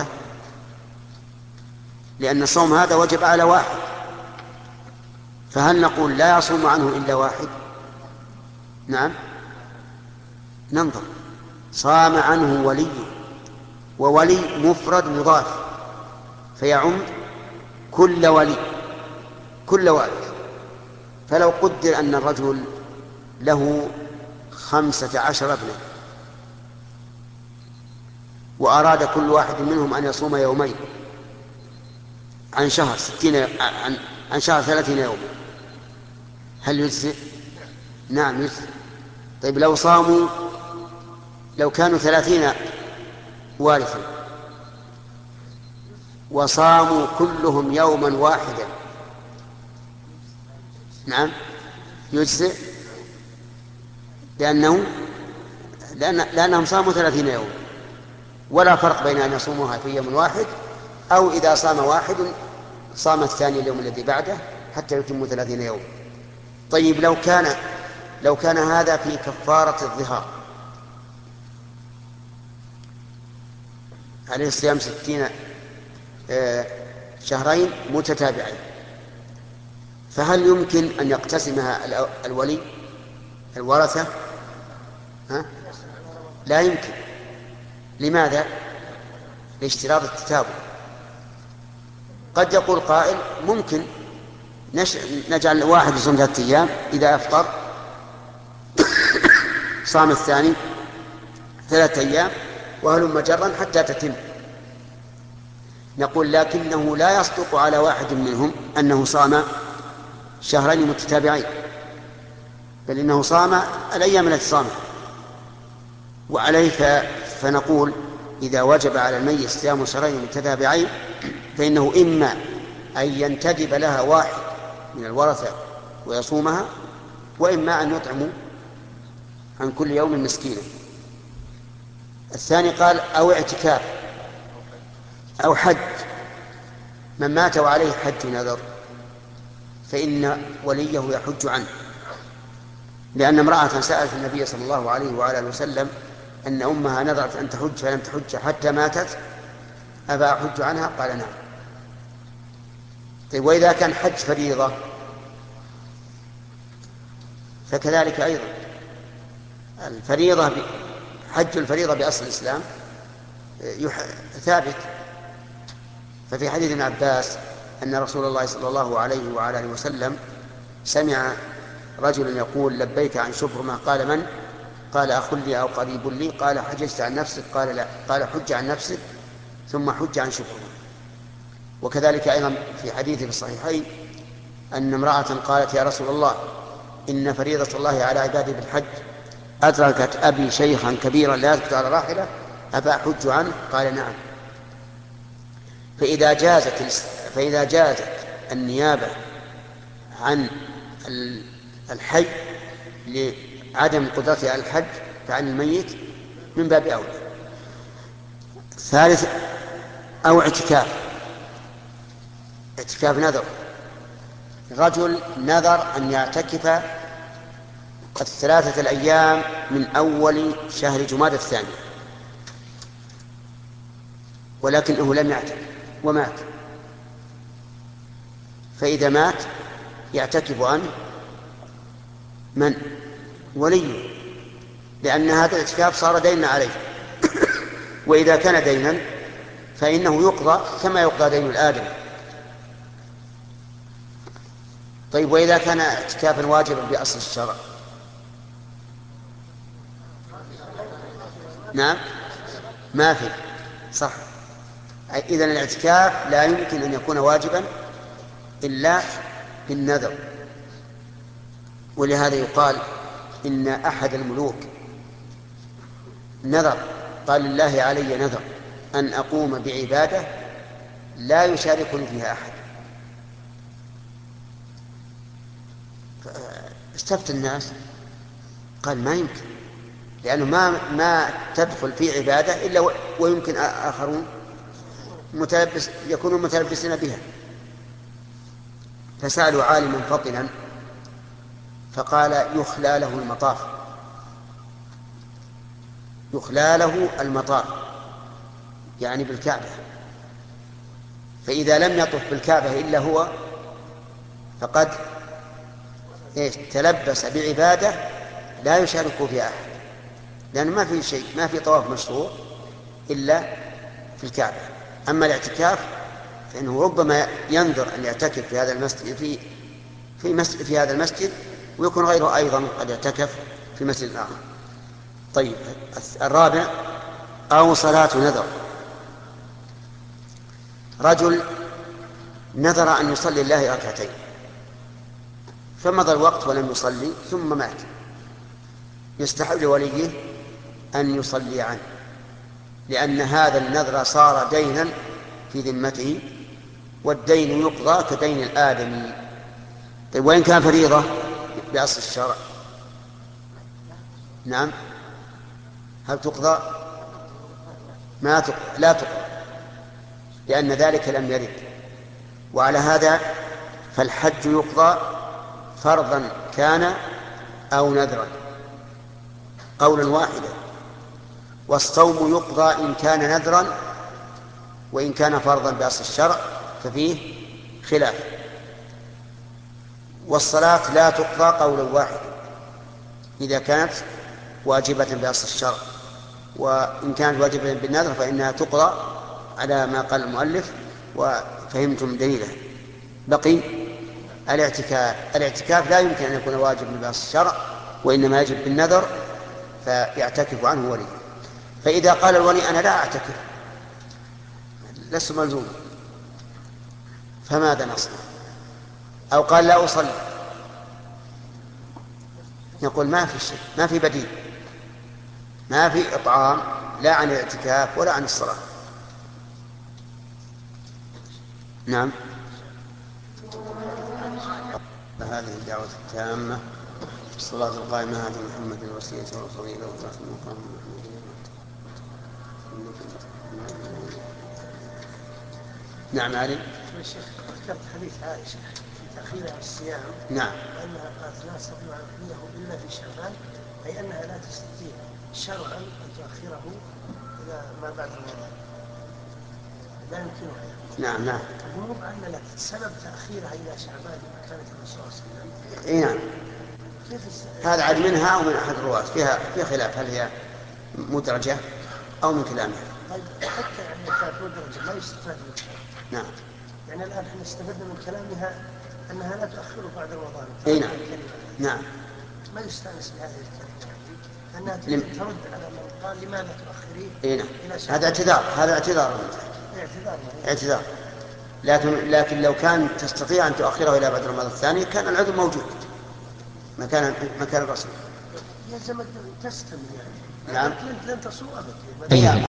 لأن الصوم هذا وجب على واحد، فهل نقول لا يصوم عنه إلا واحد؟ نعم، ننظر. صام عنه ولي، وولي مفرد مضاف فيعم كل ولي كل وارث. فلو قدر أن الرجل له خمسة عشر ابنا وأراد كل واحد منهم أن يصوم يومين عن شهر ستين عن, عن شهر ثلاثين يوم، هل يجزئ؟ نعم يجزئ. طيب لو صاموا لو كانوا ثلاثين وارثا وصاموا كلهم يوما واحدا، نعم يجزئ، لأنه لأن لأنهم صاموا ثلاثين يوم، ولا فرق بين أن يصوموها في يوم واحد أو إذا صام واحد صام الثاني اليوم الذي بعده حتى يتم ثلاثين يوم. طيب لو كان لو كان هذا في كفارة الظهار، عليه الصيام ستين شهرين متتابعين، فهل يمكن أن يقتسمها الولي الورثة؟ ها؟ لا يمكن. لماذا؟ لاشتراط التتابع. قد يقول قائل ممكن نش... نجعل واحد يصوم ثلاثة أيام، إذا أفطر صام الثاني ثلاثة أيام وهلم جرا حتى تتم. نقول لكنه لا يصدق على واحد منهم أنه صام شهرين متتابعين، بل إنه صام الأيام التي صامها. وعليه فنقول إذا وجب على الميت صيام شهرين متتابعين فإنه إما أن ينتدب لها واحد من الورثة ويصومها، وإما أن يطعم عن كل يوم مسكينا. الثاني قال أو اعتكاف أو حج. من مات وعليه حج نذر فإن وليه يحج عنه، لأن امرأة سألت النبي صلى الله عليه وعلى آله وسلم أن أمها نذرت أن تحج فلم تحج حتى ماتت أبا أحج عنها؟ قال نعم. طيب وإذا كان حج فريضة فكذلك أيضا الفريضة حج الفريضة بأصل الإسلام ثابت. ففي حديث ابن عباس أن رسول الله صلى الله عليه وعلى آله وسلم سمع رجل يقول لبيك عن شبرمة، قال من؟ قال أخ لي أو قريب لي، قال حججت عن نفسك؟ قال لا، قال حج عن نفسك ثم حج عن شبرمة. وكذلك أيضا في حديث في الصحيحين أن امرأة قالت يا رسول الله إن فريضة الله على عباده بالحج أدركت أبي شيخا كبيرا لا يثبت على راحلة أفا أحج عنه؟ قال نعم. فإذا جازت فإذا جازت النيابة عن الحي لعدم قدرته على الحج فعن الميت من باب أولى. ثالث أو اعتكاف. اعتكاف نذر. رجل نذر أن يعتكف الثلاثة الأيام من أول شهر جمادى الثاني، ولكنه لم يعتكف ومات. فإذا مات يعتكف عن من؟ وليه، لأن هذا الاعتكاف صار دينا عليه. وإذا كان دينا فإنه يقضى كما يقضى دين الآدم. طيب وإذا كان اعتكافا واجبا بأصل الشرع؟ نعم ما في صح. إذن الاعتكاف لا يمكن أن يكون واجبا إلا بالنذر. ولهذا يقال إن أحد الملوك نذر، قال لله علي نذر أن أقوم بعبادة لا يشاركني فيها أحد. استفتى الناس قال ما يمكن، لأنه ما ما تدخل في عبادة إلا ويمكن آخرون متلبس يكونون متلبسين بها. فسألوا عالما فطنا فقال يخلى له المطاف، يخلى له المطاف يعني بالكعبة. فإذا لم يطف بالكعبة إلا هو فقد تلبس بعبادة لا يشارك فيها أحد، لأنه ما في شيء، ما في طواف مشروع إلا في الكعبة. أما الاعتكاف فإنه ربما ينذر أن يعتكف في هذا المسجد في في, مسجد في هذا المسجد ويكون غيره أيضا قد يعتكف في مسجد آخر. طيب الرابع أو صلاة نذر. رجل نذر أن يصلي الله ركعتين فمضى الوقت ولم يصلي ثم مات، يستحب لوليه أن يصلي عنه، لأن هذا النذر صار دينا في ذمته، والدين يقضى كدين الآدمي. طيب وإن كان فريضة بأصل الشرع؟ نعم هل تقضى؟ ما تقضى، لا تقضى، لأن ذلك لم يرد. وعلى هذا فالحج يقضى فرضا كان أو نذرا قولا واحدا، والصوم يقضى إن كان نذرا، وإن كان فرضا بأصل الشرع ففيه خلاف. والصلاة لا تقضى قولا واحدا إذا كانت واجبة بأصل الشرع، وإن كانت واجبة بالنذر فإنها تقضى على ما قال المؤلف وفهمتم دليله. بقي الاعتكاف. الاعتكاف لا يمكن أن يكون واجبا بأصل الشرع، وإنما يجب بالنذر فيعتكف عنه وليه. فإذا قال الولي أنا لا أعتكف لست ملزوم فماذا نصنع؟ أو قال لا أصلي، نقول ما في شيء، ما في بديل، ما في إطعام لا عن الاعتكاف ولا عن الصلاة. نعم. هذه الدعوة التامة الصلاة القائمة هذه محمد الوسيلة والفضيلة وترك المقام. نعم علي. الشيخ ذكرت حديث عائشة في تأخيرها عن الصيام. نعم. وأنها قالت لا أستطيع أن أكمله إلا في شعبان، أي أنها لا تستطيع شرعا أن تؤخره إلى ما بعد رمضان، لا يمكنها يعني. نعم نعم. المهم أن لك سبب تأخيرها إلى شعبان كانت الرسول صلى الله عليه وسلم. إيه نعم. كيف هذا عاد منها أو من أحد الرواة، فيها في خلاف هل هي مدرجة أو من كلامها. طيب حتى يعني كانت مدرجة ما يستفاد منها. نعم. يعني الآن احنا استفدنا من كلامها أنها لا تؤخره بعد رمضان. إيه نعم. نعم. ما يستأنس بهذه الكلمة أنها لم... ترد على من قال لماذا تؤخرين. إيه نعم. هذا اعتذار، هذا اعتذار. اعتذار. اعتذار. لكن لكن لو كان تستطيع أن تؤخره إلى بعد رمضان الثاني كان العذر موجود مكان مكان الرسول. يا زلمة تستمر يعني. نعم. لن تسوء أبدا. أي نعم.